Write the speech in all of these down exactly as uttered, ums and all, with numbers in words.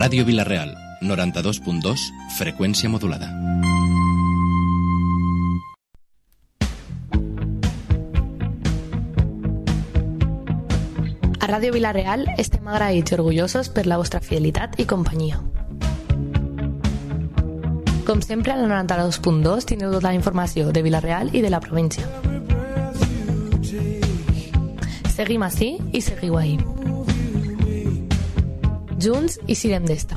Ràdio Vila-real, noranta-dos punt dos, freqüència modulada. A Ràdio Vila-real estem agraïts i orgullosos per la vostra fidelitat i companyia. Com sempre, al noranta-dos punt dos tindreu tota la informació de Vila-real i de la província. Seguim ací i seguiu ahí. Junts i sirem d'esta.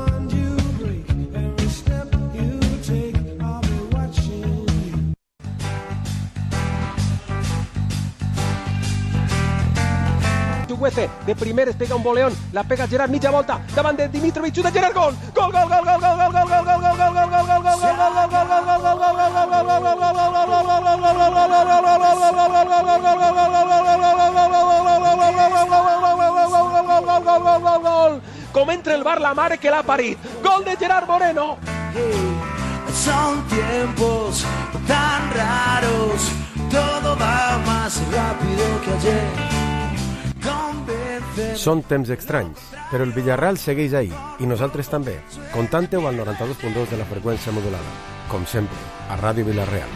De primer es pega un voleón, la pega Gerard, mitja volta, davant de Dimitrovic, xuta Gerard, gol! Gol, gol, gol, gol, gol, gol, gol, gol, gol, gol, gol, gol, gol, gol, gol, gol, com entra el bar la mare que l'ha parit. Gol de Gerard Moreno. Son tiempos tan raros, todo va más rápido que ayer. Són temps estranys, però el Villarreal segueix ahí, i nosaltres també. Contanteu al noranta-dos punt dos de la freqüència modulada, com sempre, a Ràdio Vila-real.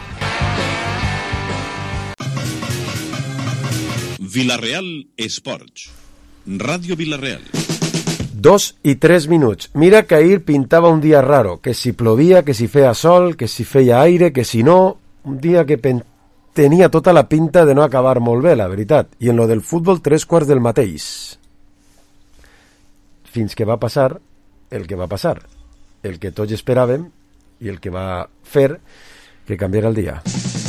Vila-real Esports. Ràdio Vila-real. Dos i tres minuts. Mira que ahir pintava un dia raro, que si plovia, que si feia sol, que si feia aire, que si no... Un dia que pen... tenia tota la pinta de no acabar molt bé, la veritat. I en lo del futbol, tres quarts del mateix. Fins que va passar el que va passar. El que tots esperàvem i el que va fer que canviara el dia.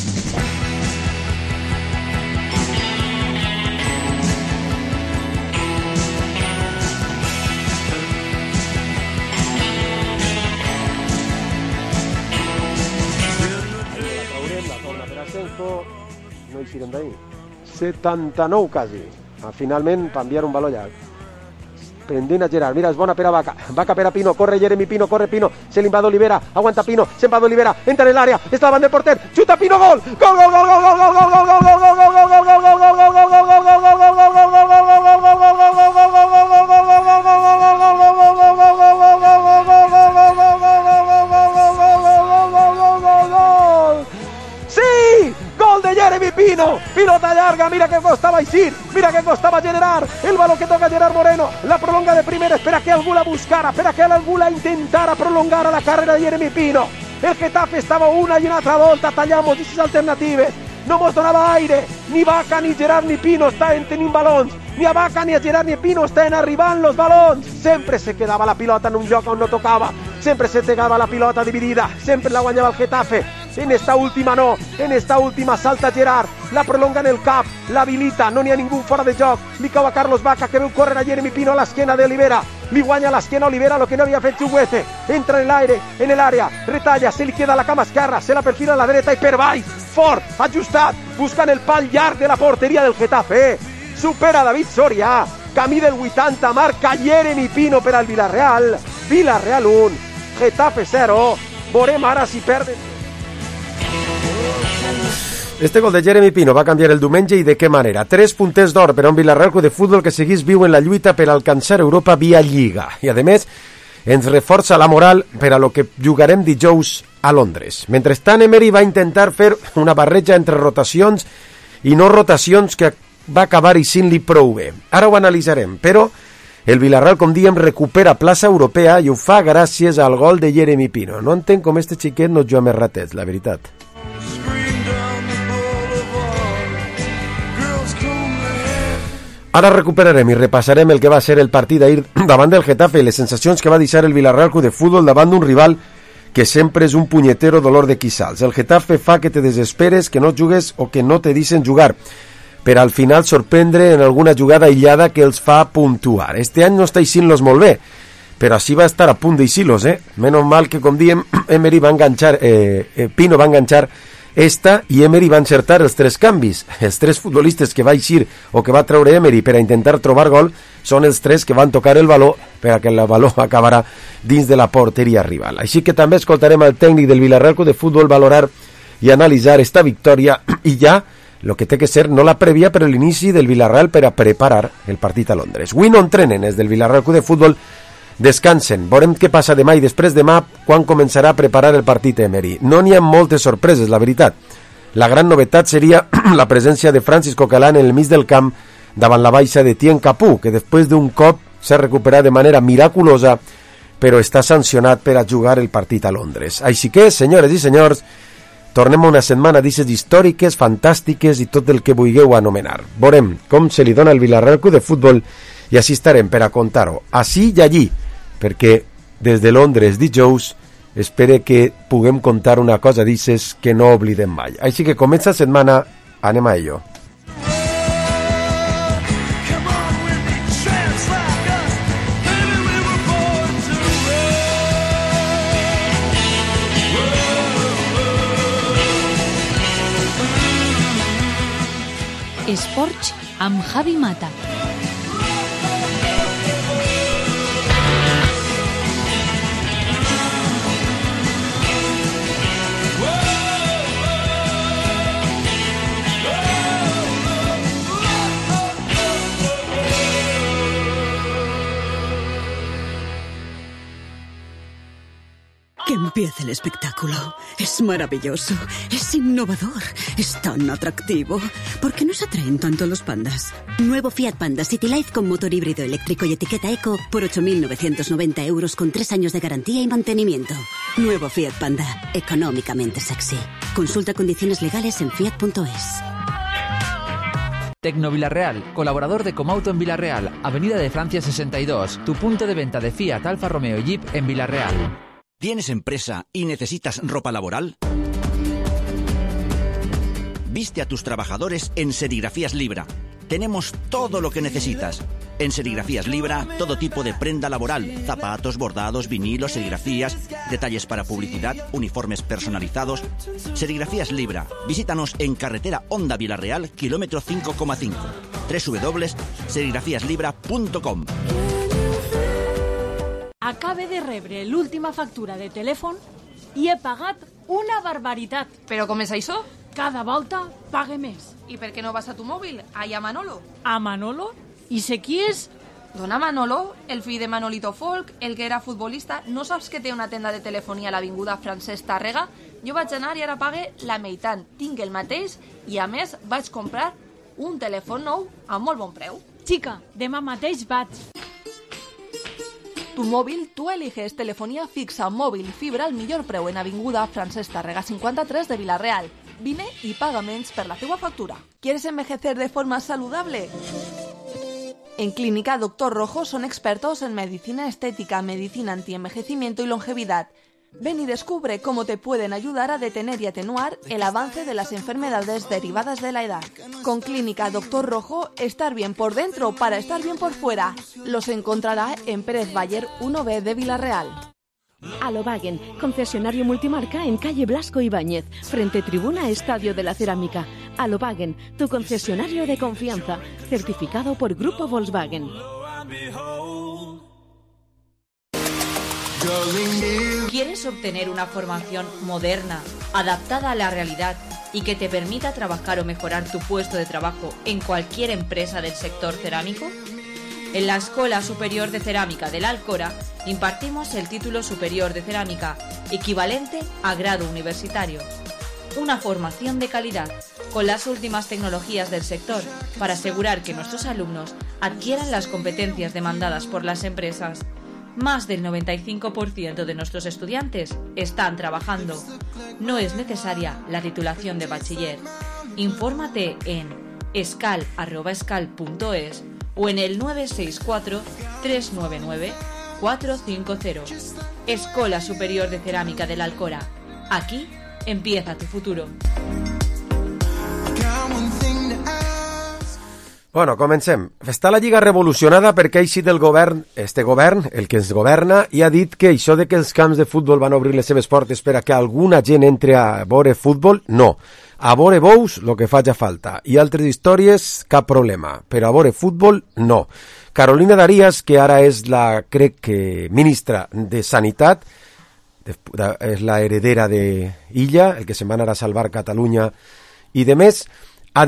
No eixirem d'ahir. setanta-nou quasi. Finalment va enviar un valor llarg. Pendent a Gerard, mira, és bona per a Vaca. Vaca per a Pino, corre Jeremy Pino, corre Pino. Se li va d'Olivera, aguanta Pino, se'n va d'Olivera, entra en l'àrea, està davant del porter, xuta Pino, gol! Gol, gol, gol, gol, gol, gol, gol, gol, gol, gol, gol, gol, gol, gol, gol, gol, gol, gol, gol, Jeremy Pino, pilota llarga, mira que costava eixir, mira que costava generar, el baló que toca Gerard Moreno, la prolonga de primera, espera que algú la buscara, espera que algú la intentara prolongar a la carrera de Jeremy Pino. El Getafe estava una i una altra volta, tallamos dices alternatives, no mos donava aire, ni Vaca, ni Gerard, ni Pino estaven tenint balons, ni a Vaca, ni a Gerard, ni a Pino estaven arribant los balons, sempre se quedava la pilota en un lloc on no tocava, sempre se tegava la pilota dividida, sempre la guanyava el Getafe. En esta última no, en esta última salta Gerard, la prolonga en el cap, la habilita, no n'hi ha ningú fora de joc, li cau a Carlos Vaca que veu córrer a Jeremy Pino a l'esquena d'Olivera, li guanya a l'esquena Olivera lo que no havia fet Chuguete, entra en l'aire, en l'àrea, retalla, se li queda la cama esquerra, se la perfila a la dreta i per baix, fort, ajustat, buscant el pal llarg de la porteria del Getafe, supera David Soria, camí del vuitanta, marca Jeremy Pino per al Villarreal, Villarreal un, Getafe zero, veurem ara si perden. Este gol de Jeremy Pino va canviar el diumenge i de què manera? Tres punters d'or per a un Villarreal Club de Futbol que seguís viu en la lluita per alcançar Europa via Lliga. I, a més, ens reforça la moral per a lo que jugarem dijous a Londres. Mentrestant, Emery va intentar fer una barreja entre rotacions i no rotacions que va acabar eixint-li prou bé. Ara ho analitzarem, però el Villarreal, com diem, recupera plaça europea i ho fa gràcies al gol de Jeremy Pino. No entenc com este xiquet no juga més ratets, la veritat. Ara recuperarem i repassarem el que va ser el partit d'ahir davant del Getafe i les sensacions que va deixar el Villarreal Club de Futbol davant d'un rival que sempre és un punyetero dolor de quissals. El Getafe fa que te desesperes, que no jugues o que no te deixen jugar, per al final sorprendre en alguna jugada aïllada que els fa puntuar. Este any no està eixint-los molt bé, però així va estar a punt d'eixir-los, eh? Menos mal que, com diem, Emery va enganxar, eh, eh, Pino va enganxar esta i Emery va encertar els tres canvis. Els tres futbolistes que va eixir o que va treure Emery per a intentar trobar gol són els tres que van tocar el baló per a que el baló acabarà dins de la porteria rival. Així que també escoltarem al tècnic del Villarreal Club de Futbol valorar i analitzar esta victòria i ja el que té que ser no la prèvia per a l'inici del Villarreal per a preparar el partit a Londres. Avui no entrenen els del Villarreal Club de Futbol Descansen, veurem què passa demà i després demà quan començarà a preparar el partit Emery. No n'hi ha moltes sorpreses, la veritat. La gran novetat seria la presència de Francis Coquelin en el mig del camp davant la baixa de Tien Capú, que després d'un cop s'ha recuperat de manera miraculosa, però està sancionat per a jugar el partit a Londres. Així que, senyores i senyors, tornem a una setmana d'ixes històriques, fantàstiques i tot el que vulgueu anomenar. Veurem com se li dona el Villarreal Club de Futbol i així estarem per a contar-ho, així i allí, perquè des de Londres dijous espero que puguem contar una cosa d'ixes que no oblidem mai. Així que comença setmana, anem a ello. Esports amb Javi Mata. Que empiece el espectáculo. Es maravilloso, es innovador, es tan atractivo. ¿Por qué nos atraen tanto los pandas? Nuevo Fiat Panda City Life con motor híbrido eléctrico y etiqueta eco por ocho mil novecientos noventa euros con tres años de garantía y mantenimiento. Nuevo Fiat Panda, económicamente sexy. Consulta condiciones legales en fiat punto es. Tecno Villarreal, colaborador de Comauto en Villarreal, Avenida de Francia sesenta y dos, tu punto de venta de Fiat, Alfa Romeo y Jeep en Villarreal. ¿Tienes empresa y necesitas ropa laboral? Viste a tus trabajadores en Serigrafías Libra. Tenemos todo lo que necesitas. En Serigrafías Libra, todo tipo de prenda laboral, zapatos, bordados, vinilos, serigrafías, detalles para publicidad, uniformes personalizados. Serigrafías Libra. Visítanos en carretera Honda Villarreal, kilómetro cinco coma cinco. doble u doble u doble u punt serigrafías libra punt com. Acabe de rebre l'última factura de telèfon i he pagat una barbaritat. Però com és això? Cada volta pague més. I per què no vas a tu mòbil? Allà a Manolo. A Manolo? I sé qui és? Dona Manolo, el fill de Manolito Folk, el que era futbolista. No saps que té una tenda de telefonia a l'avinguda Francesc Tàrrega? Jo vaig anar i ara pague la meitat. Tinc el mateix i a més vaig comprar un telèfon nou a molt bon preu. Xica, demà mateix vaig. Tu móvil, tú eliges telefonía fixa, móvil, fibra al millor preu en avinguda Francesc Tàrrega cincuenta-tres de Villarreal. Vine y paga menys per la teua factura. ¿Quieres envejecer de forma saludable? En Clínica Doctor Rojo son expertos en medicina estética, medicina antienvejecimiento y longevidad. Ven y descubre cómo te pueden ayudar a detener y atenuar el avance de las enfermedades derivadas de la edad. Con Clínica Doctor Rojo, estar bien por dentro para estar bien por fuera. Los encontrará en Pérez Bayer uno B de Villarreal. Alobagen, concesionario multimarca en calle Blasco Ibáñez, frente Tribuna Estadio de la Cerámica. Alobagen, tu concesionario de confianza, certificado por Grupo Volkswagen. ¿Quieres obtener una formación moderna, adaptada a la realidad y que te permita trabajar o mejorar tu puesto de trabajo en cualquier empresa del sector cerámico? En la Escuela Superior de Cerámica de la Alcora impartimos el título superior de cerámica, equivalente a grado universitario. Una formación de calidad, con las últimas tecnologías del sector, para asegurar que nuestros alumnos adquieran las competencias demandadas por las empresas. Más del noventa y cinco por ciento de nuestros estudiantes están trabajando. No es necesaria la titulación de bachiller. Infórmate en escal arroba escal punto es o en el nueve seis cuatro, tres nueve nueve, cuatro cinco cero. Escuela Superior de Cerámica de la Alcora. Aquí empieza tu futuro. Bueno, comencem. Està la Lliga revolucionada perquè ha eixit el govern, este govern, el que ens governa, i ha dit que això de que els camps de futbol van obrir les seves portes per a que alguna gent entre a veure futbol, no. A veure bous, el que faci falta. I altres històries, cap problema. Però a veure futbol, no. Carolina Darias, que ara és la, crec que, ministra de Sanitat, és la heredera d'Illa, el que se'n va anar a salvar Catalunya, i de més, ha dit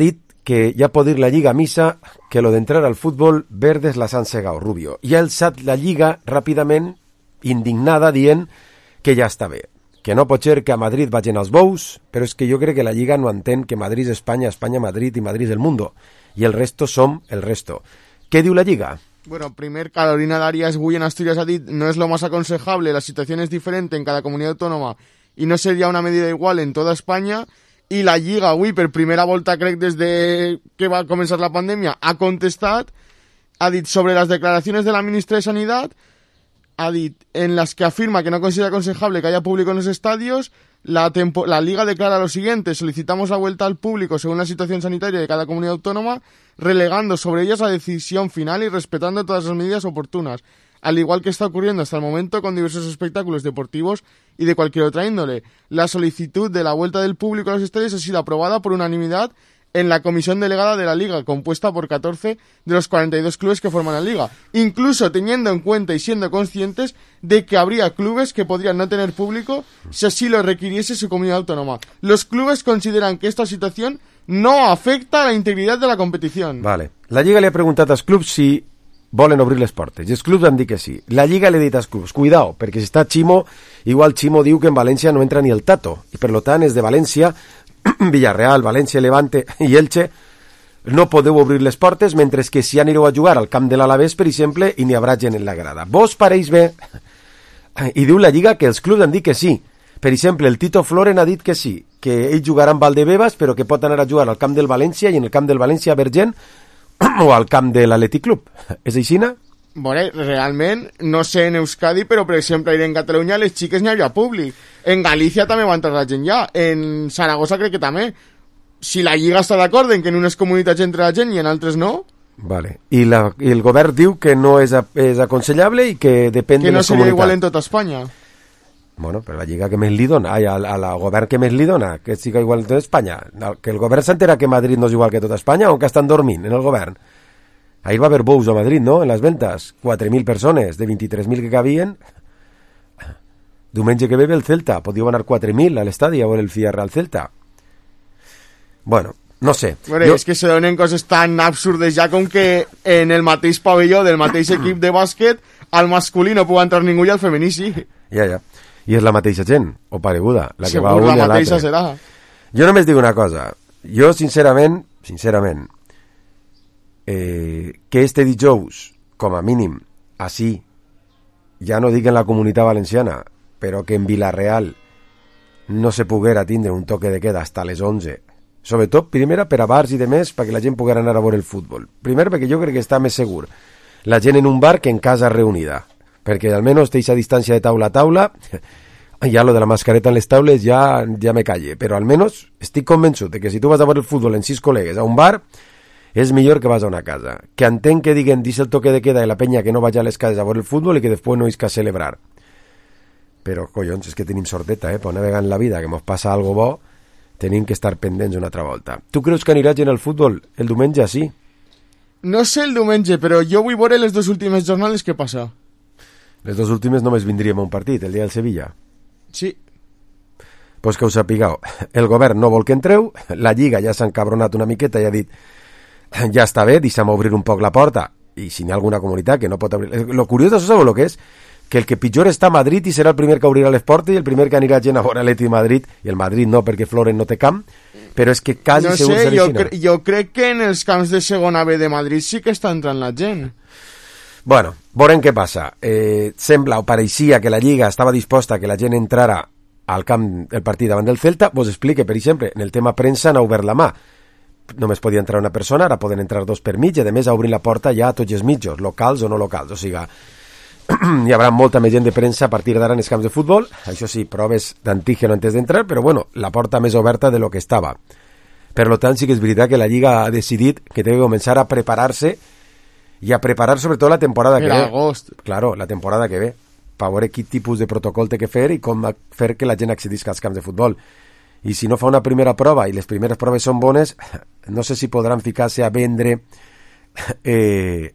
que ya puede ir la Lliga a misa, que lo de entrar al fútbol verdes las han cegado, Rubio. I ha alçat la Lliga ràpidament, indignada, dient que ja està bé. Que no pot ser que a Madrid vagin els bous, però és que jo crec que la Lliga no entén que Madrid és Espanya, Espanya Madrid i Madrid és el mundo. I el resto som el resto. Què diu la Lliga? Bueno, primer, Carolina Darias Buy en Asturias ha dit no es lo más aconsejable, la situación es diferente en cada comunidad autónoma y no sería una medida igual en toda España. I la Lliga avui, per primera volta, crec, des de que va començar la pandèmia, ha contestat, ha dit sobre las declaraciones de la ministra de Sanidad, ha dit en las que afirma que no considera aconsejable que haya público en los estadios, la, tempo, la Liga declara lo siguiente: solicitamos la vuelta al público según la situación sanitaria de cada comunidad autónoma, relegando sobre ellas la decisión final y respetando todas las medidas oportunas, al igual que está ocurriendo hasta el momento con diversos espectáculos deportivos y de cualquier otra índole. La solicitud de la vuelta del público a los estadios ha sido aprobada por unanimidad en la comisión delegada de la Liga, compuesta por catorce de los cuarenta y dos clubes que forman la Liga, incluso teniendo en cuenta y siendo conscientes de que habría clubes que podrían no tener público si así lo requiriese su comunidad autónoma. Los clubes consideran que esta situación no afecta a la integridad de la competición. Vale. La Lliga li ha preguntat als clubs si volen obrir les portes, i els clubs han dit que sí. La Lliga li ha dit als clubs, cuidao, perquè si està Ximo, igual Ximo diu que en València no entra ni el Tato, i per lo tant és de València, Villarreal, València, Levante i Elche, no podeu obrir les portes, mentre que si anireu a jugar al camp de l'Alavés, per exemple, i n'hi haurà gent en la grada. Vos pareix bé? I diu la Lliga que els clubs han dit que sí. Per exemple, el Tito Floren ha dit que sí, que ell jugarà amb Valdebebas, però que pot anar a jugar al camp del València i en el camp del València a Vergent o al camp de l'Atlètic Club. És aixina? Bueno, realment, no sé en Euskadi, però per exemple, en Catalunya les xiques n'hi havia públic. En Galícia també va entrar la gent ja. En Saragossa crec que també. Si la Lliga està d'acord en que en unes comunitats entre la gent i en altres no... Vale. I, la, i el govern diu que no és, a, és aconsellable i que depèn que de no les comunitats. Que no seria igual en tota Espanya. Bueno, però la Lliga que més li dona, ai, al, al govern que més li dona, que siga igual que tota Espanya. Que el govern s'entera que Madrid no és igual que tota Espanya o que estan dormint en el govern. Ahir va haver bous a Madrid, no?, en les ventes. quatre mil persones, de vint-i-tres mil que cabien. Diumenge que ve ve el Celta. Podíeu anar quatre mil a l'estadi a veure el Villarreal Celta. Bueno, no sé. Bueno, jo... és que se donen coses tan absurdes ja com que en el mateix pavelló del mateix equip de bàsquet al masculí no pugui entrar ningú i al femení sí. Ja, ja. I és la mateixa gent, o pareguda. La que Segur, va un la mateixa serà. Jo només dic una cosa. Jo, sincerament, sincerament, eh, que este dijous, com a mínim, així, ja no dic en la Comunitat Valenciana, però que en Vilareal no se poguera tindre un toque de queda hasta les onze, sobretot, primera, per a bars i de més, perquè la gent poguera anar a veure el futbol. Primer, perquè jo crec que està més segur la gent en un bar que en casa reunida, perquè almenys té aquesta distància de taula a taula. Ja lo de la mascareta en les taules ja, ja me calle, però almenys estic convençut de que si tu vas a veure el futbol en sis col·legues a un bar, és millor que vas a una casa. Que entenc que diguen, dis el toque de queda de la penya que no vaig a les cases a veure el futbol i que després no és que celebrar. Però, collons, és que tenim sorteta, eh? Per una vegada en la vida que mos passa algo bo, tenim que estar pendents una altra volta. Tu creus que anirà gent al futbol el diumenge, sí? No sé el diumenge, però jo vull veure les dues últimes jornades que passa. Les dues últimes només vindríem a un partit, el dia del Sevilla. Sí. Pues que us sapigueu, el govern no vol que entreu, la Lliga ja s'ha encabronat una miqueta i ha dit ja està bé, deixa'm obrir un poc la porta, i si n'hi ha alguna comunitat que no pot obrir... Lo curiós d'això sabeu el que és? Que el que pitjor està a Madrid i serà el primer que obrirà les portes i el primer que anirà gent a veure l'Atlètic de Madrid, i el Madrid no, perquè Floren no té camp, però és que quasi no sé, segur serà jo, així. cre jo crec que en els camps de segona B de Madrid sí que està entrant la gent. Bueno, veurem què passa. Eh, sembla o pareixia que la Lliga estava disposta a que la gent entrara al camp del partit davant del Celta. Vos explique, per exemple, en el tema premsa n'ha obert la mà. Només podia entrar una persona, ara poden entrar dos per mig, i a més ha obrit la porta ja a tots els mitjos, locals o no locals. O sigui, hi haurà molta més gent de premsa a partir d'ara en els camps de futbol. Això sí, proves d'antígeno antes d'entrar, però bueno, la porta més oberta de lo que estava. Per lo tant, sí que és veritat que la Lliga ha decidit que té que començar a preparar-se i a preparar sobretot la temporada que ve. Agost. Claro, la temporada que ve, per veure quin tipus de protocol té que fer i com fer que la gent accedisca als camps de futbol. I si no fa una primera prova i les primeres proves són bones, no sé si podran ficar-se a vendre eh,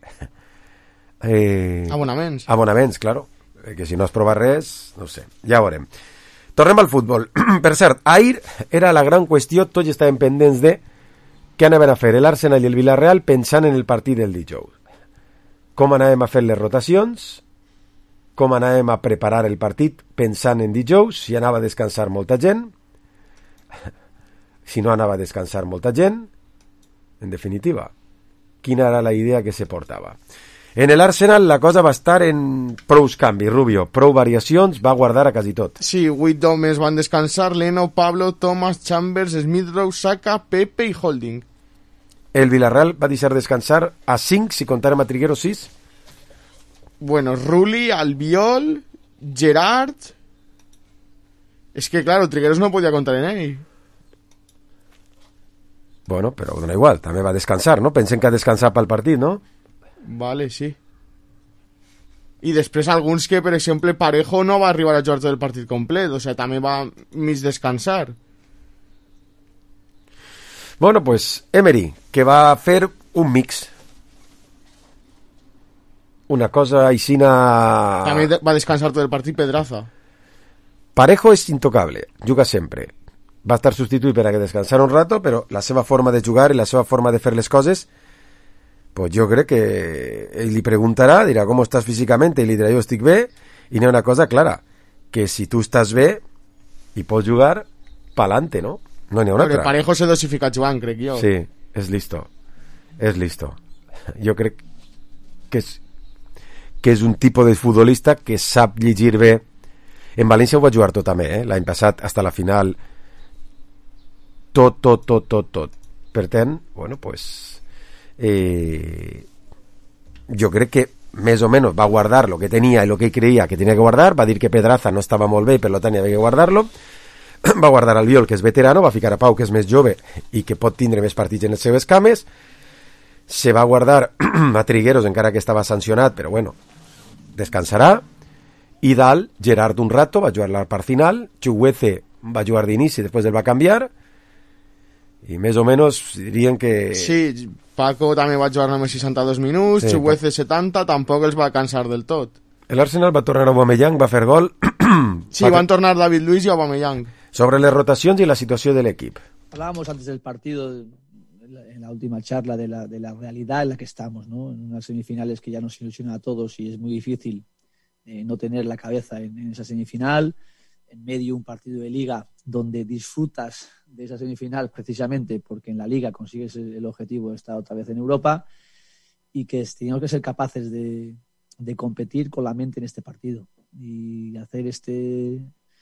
eh, abonaments. Abonaments, claro. Que si no es prova res, no sé, ja veurem. Tornem al futbol. Per cert, ahir era la gran qüestió, tots estaven pendents de què anaven a fer l'Arsenal i el Villarreal pensant en el partit del dijous? Com anàvem a fer les rotacions? Com anàvem a preparar el partit pensant en dijous? Si anava a descansar molta gent? Si no anava a descansar molta gent? En definitiva, quina era la idea que se portava? En el Arsenal la cosa va estar en prous canvis, Rubio, prou variacions, va guardar a quasi tot. Sí, vuit homes van descansar, Leno, Pablo, Thomas, Chambers, Smith Rowe, Saka, Pepe i Holding. El Villarreal va deixar descansar a cinc, si contàrem a Trigueros sis. Bueno, Rulli, Albiol, Gerard... Es que, claro, Trigueros no podía contar en ell. Bueno, però dona igual, també va descansar, no? Pensen que ha descansat pel partit, no? Vale, sí. I després alguns que, per exemple, Parejo no va arribar a jugar tot el partit complet, o sea, també va mig descansar. Bueno, pues Emery, que va fer un mix. Una cosa aixina... També va descansar tot el partit Pedraza. Parejo és intocable, juga sempre. Va estar substituït per a que descansar un rato, però la seva forma de jugar i la seva forma de fer les coses, pues jo crec que ell li preguntarà, dirà com estàs físicament, i li dirà jo estic bé, i n'hi ha una cosa clara, que si tu estàs bé i pots jugar, pa'lante, no? No n'hi ha una altra. Però Parejo s'ha dosificat jugant, crec jo. Sí, és listo. És listo. Jo crec que és, que és un tipus de futbolista que sap llegir bé. En València ho va jugar tot també, eh? L'any passat, fins a la final, tot, tot, tot, tot, tot. Per tant, bueno, pues... Eh, jo crec que més o menys va guardar lo que tenia i lo que creia que tenia que guardar, va dir que Pedraza no estava molt bé, per lo tant havia que guardar-lo, va guardar Albiol, que és veterano, va ficar a Pau, que és més jove i que pot tindre més partits en les seves cames, se va guardar a Trigueros, encara que estava sancionat, però bueno, descansarà, i dalt, Gerard un rato, va jugar la part final, Chuguece va jugar d'inici, després el va canviar, i més o menys dirien que... Sí, Paco també va jugar només seixanta-dos minuts, sí, Chuguece setanta, tampoc els va cansar del tot. L'Arsenal va tornar a Aubameyang, va fer gol. Sí, van tornar David Luiz y Aubameyang. Sobre las rotaciones y la situación del equipo. Hablábamos antes del partido, en la última charla, de la, de la realidad en la que estamos, ¿no? En unas semifinales que ya nos ilusiona a todos y es muy difícil eh, no tener la cabeza en, en esa semifinal. En medio un partido de liga donde disfrutas de esa semifinal precisamente porque en la liga consigues el objetivo de estar otra vez en Europa y que tenemos que ser capaces de, de competir con la mente en este partido y hacer este,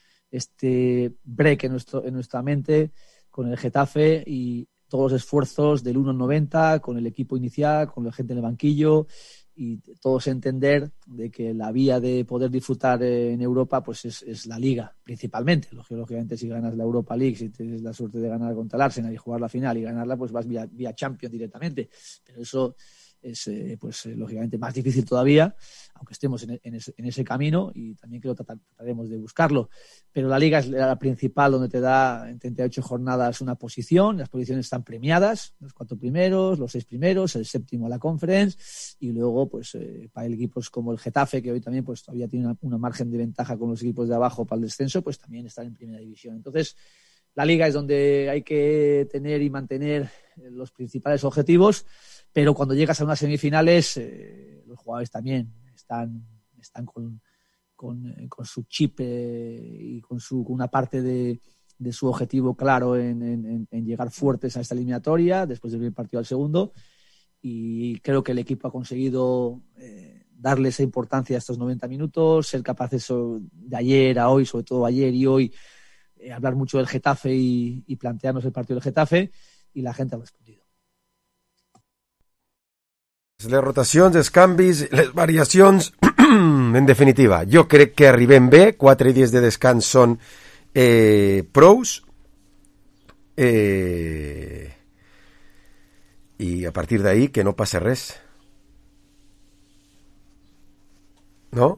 este break en, nuestro, en nuestra mente con el Getafe y todos los esfuerzos del uno noventa con el equipo inicial, con la gente en el banquillo y todos entender de que la vía de poder disfrutar en Europa pues es, es la Liga, principalmente. Lógicamente, si ganas la Europa League, si tienes la suerte de ganar contra el Arsenal y jugar la final y ganarla, pues vas vía, vía Champions directamente. Pero eso es, eh, pues eh, lógicamente, más difícil todavía, aunque estemos en, en, ese, en ese camino y también creo que trataremos de buscarlo. Pero la Liga es la principal donde te da en treinta y ocho jornadas una posición, las posiciones están premiadas, los cuatro primeros, los seis primeros, el séptimo a la Conference y luego pues eh, para equipos como el Getafe, que hoy también pues todavía tiene una, una margen de ventaja con los equipos de abajo para el descenso, pues también están en primera división. Entonces, la Liga es donde hay que tener y mantener los principales objetivos, pero cuando llegas a unas semifinales, eh, los jugadores también están, están con, con, eh, con su chip eh, y con, su, con una parte de, de su objetivo claro en, en, en llegar fuertes a esta eliminatoria, después del primer partido al segundo, y creo que el equipo ha conseguido eh, darle esa importancia a estos noventa minutos, ser capaces de ayer a hoy, sobre todo ayer y hoy, eh, hablar mucho del Getafe y, y plantearnos el partido del Getafe, y la gente ha respondido. Les rotacions, els canvis, les variacions, en definitiva, jo crec que arribem bé, quatre dies de descans són eh, prous, eh, i a partir d'ahí que no passa res. No?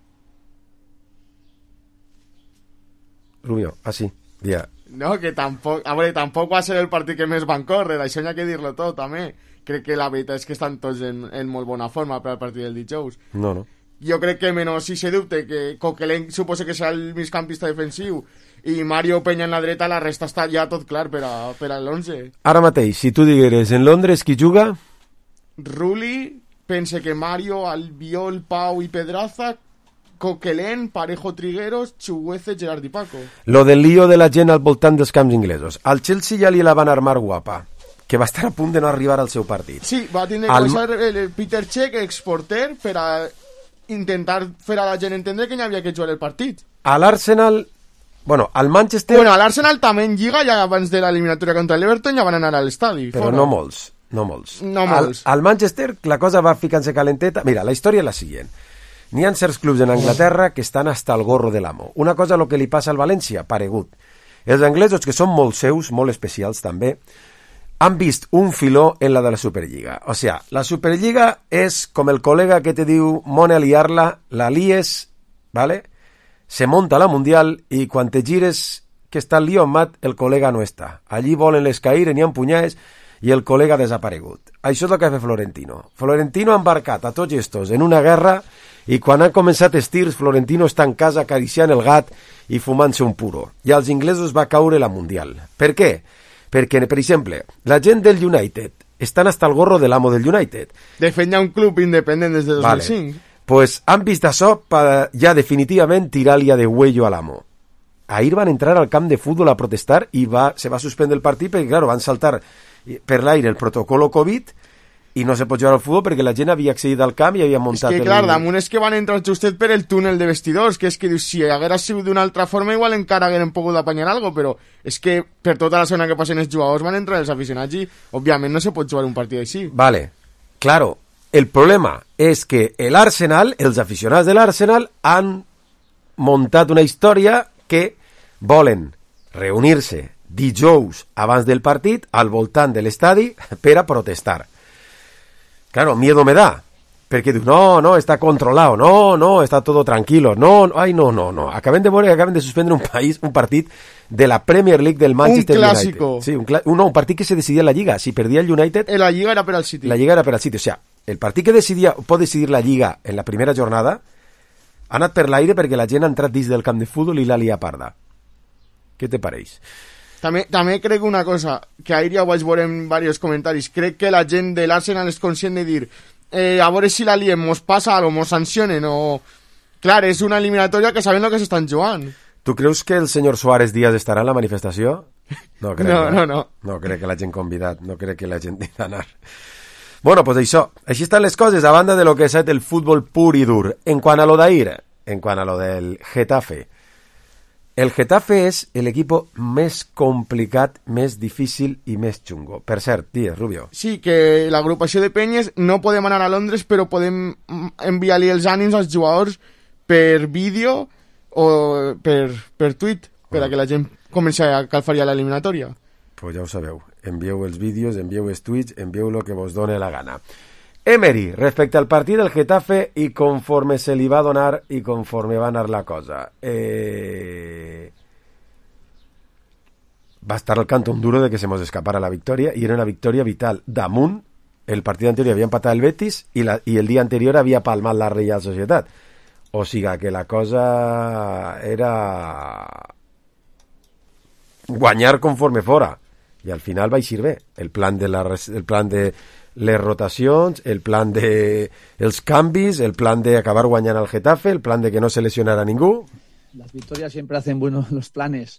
Rubio, ah sí, ja. No, que tampoc, a veure, tampoc va ser el partit que més van córrer, això n'hi ha que dir-lo tot, també. Crec que la veritat és que estan tots en, en molt bona forma per al partit del dijous. No, no. jo crec que menys si se dubte que Coquelin suposa que serà el migcampista defensiu i Mario Peña en la dreta, la resta està ja tot clar per a, per a l'onze. Ara mateix, si tu digueres en Londres qui juga? Rulli, pense que Mario, Albiol, Pau i Pedraza, Coquelin, Parejo, Trigueros, Chuguece, Gerard i Paco. Lo del lío de la gent al voltant dels camps inglesos. Al Chelsea ja li la van armar guapa, que va estar a punt de no arribar al seu partit. Sí, va tindre que usar el, el Peter Cech, exporter, per a intentar fer a la gent entendre que n'hi havia que jugar el partit. A l'Arsenal... Bueno, al Manchester... Bueno, a l'Arsenal també en Lliga, ja abans de l'eliminatòria contra l'Everton, ja van anar a l'estadi. Però fora. no molts, no molts. No molts. Al, al Manchester la cosa va ficant-se calenteta. Mira, la història és la següent. N'hi ha certs clubs en Anglaterra que estan hasta el gorro de l'amo. Una cosa el que li passa al València, paregut. Els anglesos, que són molt seus, molt especials també, han vist un filó en la de la Superliga. O sea, la Superliga és com el col·lega que te diu mone a liar-la, la lies, ¿vale? Se monta la Mundial i quan te gires que està el lío en mat, el col·lega no està. Allí volen les cair, n'hi ha punyades i el col·lega ha desaparegut. Això és el que ha fet Florentino. Florentino ha embarcat a tots estos en una guerra i quan han començat estirs, Florentino està en casa acariciant el gat i fumant-se un puro. I als inglesos va caure la Mundial. Per què? Perquè, per exemple, la gent del United estan hasta el gorro de l'amo del United. Defensa un club independent des de dos mil cinc. Vale. Pues han vist això per ja definitivament tirar-li de huello a l'amo. Ahir van entrar al camp de futbol a protestar i va, se va suspendre el partit perquè, claro, van saltar per l'aire el protocolo Covid i no se pot jugar al futbol perquè la gent havia accedit al camp i havia muntat... És que, clar, el... damunt és que van entrar justet per el túnel de vestidors, que és que si haguera sigut d'una altra forma igual encara hagueren pogut apanyar algo, però és que per tota la zona que passen els jugadors van entrar els aficionats i, òbviament, no se pot jugar un partit així. Vale, claro. El problema és que el Arsenal, els aficionats de l'Arsenal han muntat una història que volen reunir-se dijous abans del partit al voltant de l'estadi per a protestar. Claro, miedo me da, perquè diu, no, no, està controlado, no, no, està todo tranquilo, no, ai, no, no, no. Acabem de veure que acaben de suspendre un país, un partit de la Premier League del Manchester un clásico. United. Sí, un, cl un, no, un partit que se decidia en la Lliga. Si perdia el United... La Lliga era per al City. La Lliga era per al City, o sea, el partit que decidia, pot decidir la Lliga en la primera jornada ha anat per l'aire perquè la gent ha entrat dins del camp de futbol i la lia parda. Què te pareix? També, també crec una cosa, que ahir ja ho vaig veure en diversos comentaris, crec que la gent de l'Arsenal és conscient de dir eh, a veure si la liem, mos passa o mos sancionen o... Clar, és una eliminatòria que saben el que s'estan jugant. Tu creus que el senyor Suárez Díaz estarà en la manifestació? No crec, no, no, no. No crec que la gent convidat, no crec que la gent hagi d'anar. Bueno, pues això, així estan les coses a banda de lo que és el futbol pur i dur. En quant a lo d'ahir, en quant a lo del Getafe, el Getafe és l'equip més complicat, més difícil i més xungo. Per cert, digues, Rubio. Sí, que l'agrupació de penyes no podem anar a Londres, però podem enviar-li els ànims als jugadors per vídeo o per, per tuit, per a que la gent comenci a calfar ja l'eliminatòria. Pues ja ho sabeu, envieu els vídeos, envieu els tuits, envieu el que vos done la gana. Emery, respecte al partit del Getafe i conforme se li va donar i conforme va anar la cosa. Eh... Va estar al cantón duro de que se mos escapara la victòria i era una victòria vital. Damunt, el partit anterior havia empatat el Betis i, la, i el dia anterior havia palmat la Reial Societat. O sigui que la cosa era guanyar conforme fora. I al final va eixir bé. El plan de, la, el plan de les rotacions, el plan de els canvis, el plan de acabar guanyant al Getafe, el plan de que no se lesionara ningú. Las victorias siempre hacen buenos los planes.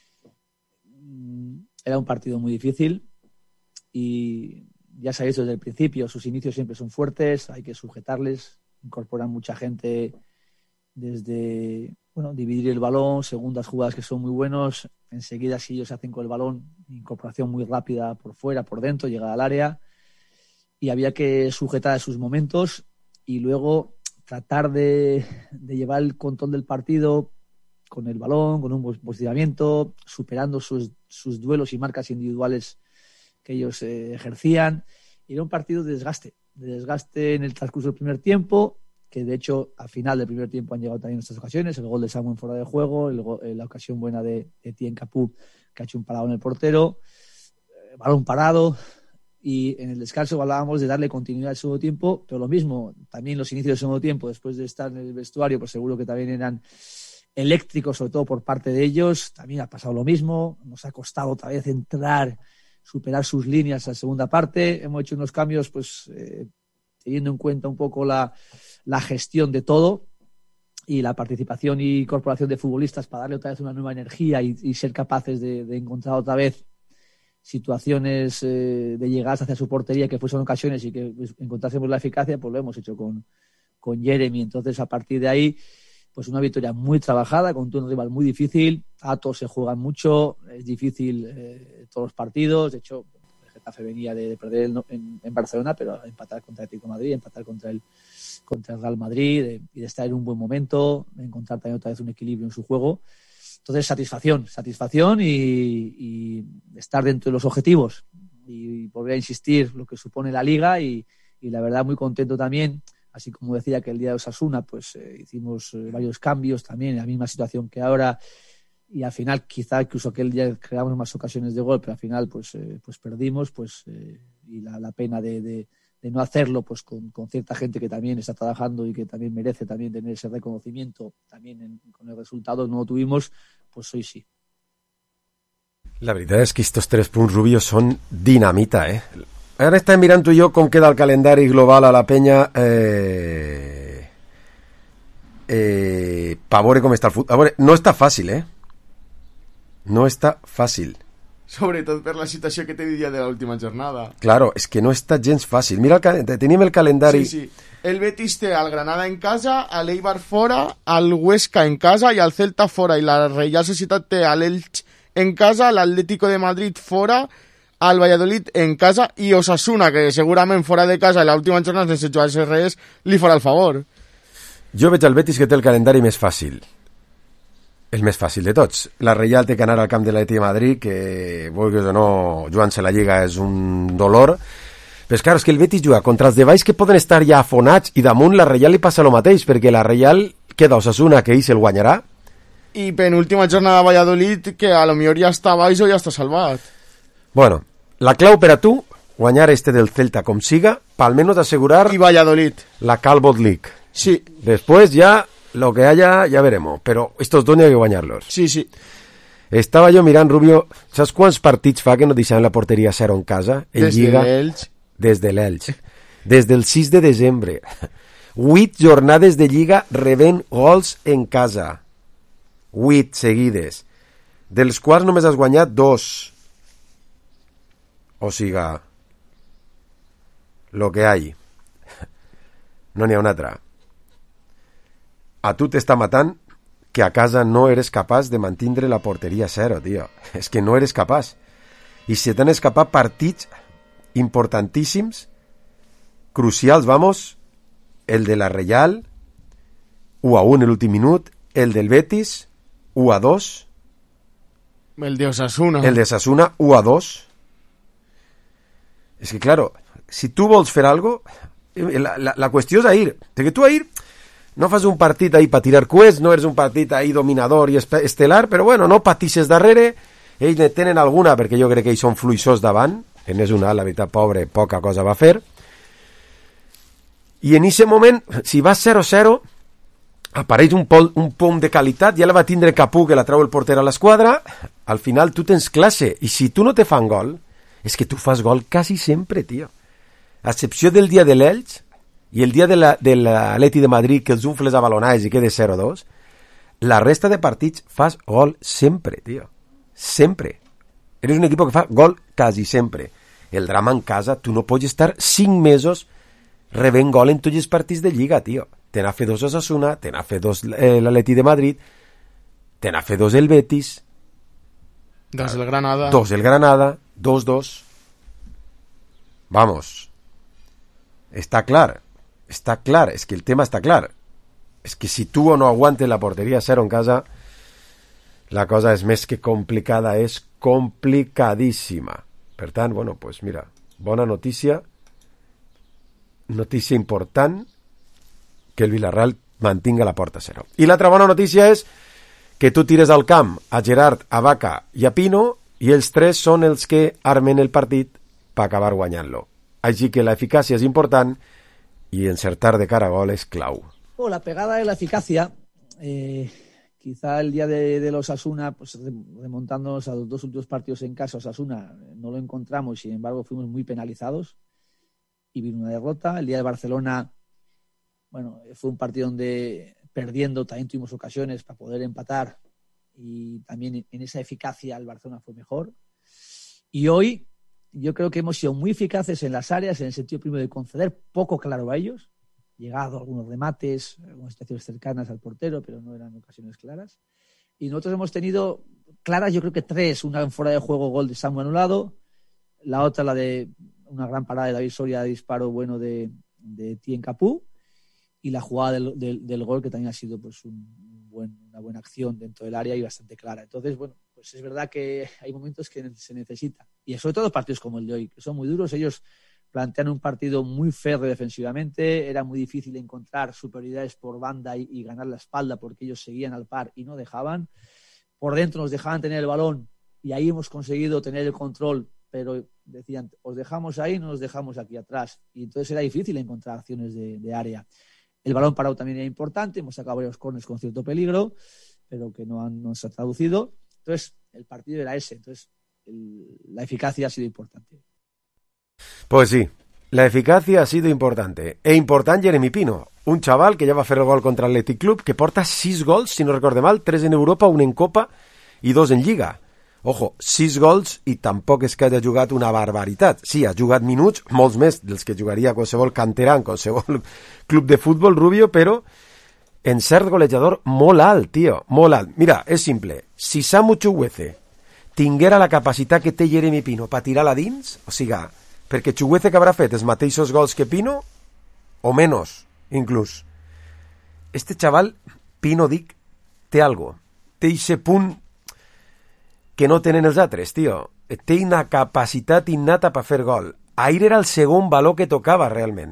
Era un partido muy difícil y ya sabéis desde el principio, sus inicios siempre son fuertes, hay que sujetarles, incorporan mucha gente desde, bueno, dividir el balón, segundas jugadas que son muy buenos, enseguida si ellos hacen con el balón, incorporación muy rápida por fuera, por dentro, llegada al área, y había que sujetar a sus momentos y luego tratar de, de llevar el control del partido con el balón, con un posicionamiento, superando sus, sus duelos y marcas individuales que ellos eh, ejercían. Y era un partido de desgaste, de desgaste en el transcurso del primer tiempo, que de hecho al final del primer tiempo han llegado también nuestras ocasiones, el gol de Samu en fuera de juego, el go, la ocasión buena de, de Tien Capú, que ha hecho un parado en el portero, eh, balón parado, Y en el descanso hablábamos de darle continuidad al segundo tiempo, pero lo mismo, también los inicios del segundo tiempo, después de estar en el vestuario, pues seguro que también eran eléctricos, sobre todo por parte de ellos. También ha pasado lo mismo, nos ha costado otra vez entrar, superar sus líneas a la segunda parte. Hemos hecho unos cambios, pues eh, teniendo en cuenta un poco la, la gestión de todo y la participación y incorporación de futbolistas para darle otra vez una nueva energía y, y ser capaces de, de encontrar otra vez situaciones eh, de llegadas hacia su portería que fuesen ocasiones y que pues, encontrásemos la eficacia, pues lo hemos hecho con, con Jeremy. Entonces, a partir de ahí, pues una victoria muy trabajada contra un rival muy difícil. Atos se juegan mucho, es difícil eh, todos los partidos. De hecho, el Getafe venía de, de perder en, en, en Barcelona, pero empatar contra el Atlético de Madrid, empatar contra el, contra el Real Madrid de, y de estar en un buen momento, de encontrar también otra vez un equilibrio en su juego. Entonces, satisfacción, satisfacción y, y estar dentro de los objetivos y volver a insistir lo que supone la Liga y, y la verdad muy contento también, así como decía que el día de Osasuna pues eh, hicimos eh, varios cambios también en la misma situación que ahora y al final quizá incluso aquel día creamos más ocasiones de gol, pero al final pues, eh, pues perdimos pues eh, y la, la pena de, de, de no hacerlo pues con, con cierta gente que también está trabajando y que también merece también tener ese reconocimiento también en, con el resultado no lo tuvimos, pues hoy sí. La veritat és que estos tres punts, Rubio, són dinamita, eh? Ara estem mirant tu i jo com queda el calendari global a la penya eh... eh... pa veure com està el futbol. A veure, no està fàcil, eh? No està fàcil. Sobretot per la situació que te diria de l'última jornada. Claro, és que no està gens fàcil. Mira, el cal... teníem el calendari... Sí, sí. El Betis té al Granada en casa, al Eibar fora, al Huesca en casa i al Celta fora. I la Reial Societat té al Elx en casa, l'Atlético de Madrid fora, al Valladolid en casa i Osasuna, que segurament fora de casa i l'última jornada sense jugar-se res, li farà el favor. Jo veig el Betis que té el calendari més fàcil. El més fàcil de tots. La Reial té que anar al camp de l'Atlètic de Madrid, que, vulguis o no, jugant-se la Lliga és un dolor. Però és clar, és que el Betis juga contra els de baix que poden estar ja afonats i damunt la Reial li passa el mateix, perquè la Reial queda Osasuna, que ell se'l guanyarà. I penúltima jornada de Valladolid, que a lo millor ja està baix o ja està salvat. Bueno, la clau per a tu, guanyar este del Celta com siga, pa almenys assegurar... I Valladolid. La Calbot League. Sí. Después ya... lo que haya, ya veremos. Pero estos dos ni hay que guanyar-los. Sí, sí. Estava jo mirant, Rubio, saps quants partits fa que no deixaven la porteria zero en casa? En Des Lliga? de l'Elx. Des de l'Elx. Des del sis de desembre. Huit jornades de Lliga rebent gols en casa. Huit seguides. Dels quals només has guanyat dos. O siga, lo que hay. No n'hi ha una altra. A tu t'està matant que a casa no eres capaç de mantindre la porteria zero, tio. És que no eres capaç. I se t'han escapat partits importantíssims, crucials, vamos, el de la Reial, u a un en l'últim minut, el del Betis, u a dos, el de Osasuna, el de Osasuna, u a dos. És que, claro, si tu vols fer algo, la, la, la qüestió és ahir, perquè tu ahir no fas un partit ahí per tirar coets, no eres un partit ahí dominador i estelar, però bueno, no patisses darrere, ells ne tenen alguna, perquè jo crec que ells són fluixos davant, en és una, la veritat, pobre, poca cosa va fer, i en aquest moment, si vas zero zero, apareix un, pol, un punt de qualitat, ja la va tindre Capú, que la treu el porter a l'esquadra, al final tu tens classe, i si tu no te fan gol, és que tu fas gol quasi sempre, tio. A excepció del dia de l'Elx, i el dia de l'Atlètic de Madrid que els unfles a balonades i quede zero dos, la resta de partits fas gol sempre, tio. Sempre. Eres un equip que fa gol quasi sempre. El drama en casa, tu no pots estar cinc mesos rebent gol en tots els partits de Lliga, tio. Te n'ha fet dos Osasuna, te n'ha fet dos eh, l'Atlètic de Madrid, te n'ha fet dos el Betis, dos el Granada, dos el Granada, dos dos. Vamos. Està clar. Està clar, és que el tema està clar. És que si tu no aguantes la porteria zero en casa, la cosa és més que complicada, és complicadíssima. Per tant, bueno, pues mira, bona notícia, notícia important, que el Villarreal mantinga la porta zero. I l'altra bona notícia és que tu tires al camp a Gerard, a Vaca i a Pino, i els tres són els que armen el partit per acabar guanyant-lo. Així que la eficàcia és important y encertar de cara a gol es clau. Oh, la pegada de la eficacia, eh, quizá el día de, de los Osasuna, pues remontándonos a los dos últimos partidos en casa, Osasuna no lo encontramos, sin embargo fuimos muy penalizados y vino una derrota. El día de Barcelona, bueno, fue un partido donde perdiendo también tuvimos ocasiones para poder empatar y también en esa eficacia el Barcelona fue mejor. Y hoy yo creo que hemos sido muy eficaces en las áreas, en el sentido primero de conceder poco claro a ellos, llegado algunos remates, algunas situaciones cercanas al portero, pero no eran ocasiones claras. Y nosotros hemos tenido claras, yo creo que tres, una en fuera de juego, gol de Samu anulado, la otra la de una gran parada de David Soria, disparo bueno de, de Tien Capú, y la jugada del, del, del gol, que también ha sido pues un buen, una buena acción dentro del área y bastante clara. Entonces, bueno, pues es verdad que hay momentos que se necesita. Y sobre todo partidos como el de hoy, que son muy duros. Ellos plantean un partido muy férreo defensivamente. Era muy difícil encontrar superioridades por banda y, y ganar la espalda, porque ellos seguían al par y no dejaban. Por dentro nos dejaban tener el balón y ahí hemos conseguido tener el control, pero decían, os dejamos ahí, no nos dejamos aquí atrás. Y entonces era difícil encontrar acciones de, de área. El balón parado también era importante, hemos sacado varios corners con cierto peligro, pero que no, han, no se ha traducido. Entonces, el partido era ese. Entonces, el, la eficacia ha sido importante. Pues sí, la eficacia ha sido importante. E important Jeremy Pino, un chaval que ja va fer el gol contra l'Athletic Club, que porta sis gols, si no recorde mal, tres en Europa, un en Copa i dos en Lliga. Ojo, sis gols i tampoc és que hagi jugat una barbaritat. Sí, ha jugat minuts, molts més dels que jugaria qualsevol canterà en qualsevol club de futbol, Rubio, però en cert golejador molt alt, tio, molt alt. Mira, és simple, si Samu Chukwueze tinguera la capacitat que té Jeremy Pino per tirar-la dins, o sigui, perquè Chukwueze que haurà fet els mateixos gols que Pino, o menys, inclús. Este xaval, Pino, dic, té algo, té ese punt que no tenen els altres, tio. Té una capacitat innata per fer gol. Ahir era el segon valor que tocava, realment.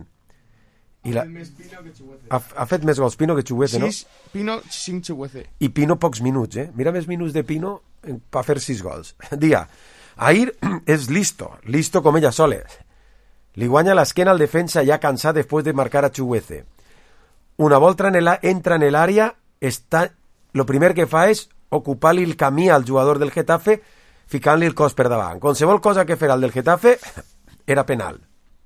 I la... ha, ha fet més gols Pino que Chukwueze, no? Sis Pino, cinc Chukwueze. I Pino pocs minuts, eh? Mira més minuts de Pino per fer sis gols. Dia, ahir és listo, listo com ella sola. Li guanya l'esquena al defensa ja cansat després de marcar a Chukwueze. Una volta en el, entra en l'àrea, està... lo primer que fa és ocupar-li el camí al jugador del Getafe ficant-li el cos per davant. Qualsevol cosa que farà el del Getafe era penal.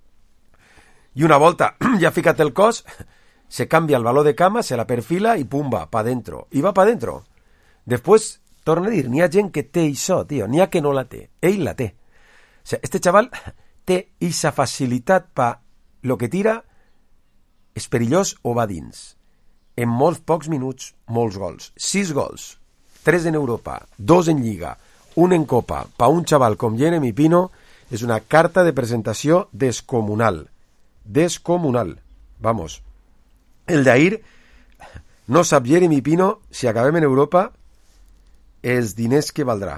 I una volta ja ha ficat el cos, se canvia el valor de cama, se la perfila i pumba, pa dentro. I va pa dentro. Després, torna a dir, n'hi ha gent que té això, tio, n'hi ha que no la té. Ell la té. O sigui, este xaval té aquesta facilitat pa lo que tira és perillós o va dins. En molts pocs minuts, molts gols. Sis gols. Tres en Europa, dos en Lliga, un en Copa, pa un xaval com Jeremy Pino, és una carta de presentació descomunal. Descomunal. Vamos. El d'ahir, no sap Jeremy Pino, si acabem en Europa, els diners que valdrà.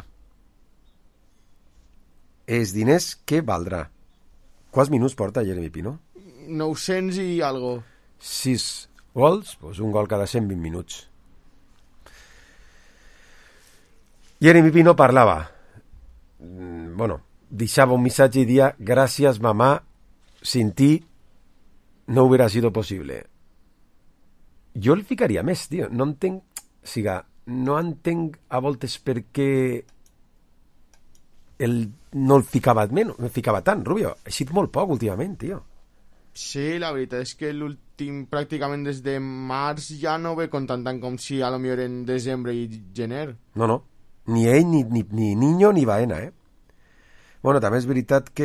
Els diners que valdrà. Quants minuts porta Jeremy Pino? nou-cents i algo. Sis gols, pues un gol cada cent vint minuts. Jeremy Pino parlava, bueno, deixava un missatge i dia, gràcies mamà, sin ti no hubiera sido posible. Jo el ficaria més, tio, no entenc, siga, no entenc a voltes per què el no el ficava menys, no el ficava tant, Rubio, ha sigut molt poc últimament, tio. Sí, la veritat és que l'últim, pràcticament des de març ja no ve comptant tant com si a lo millor en desembre i gener. No, no. Ni ell, ni, ni, ni Niño, ni Baena, eh? Bueno, també és veritat que...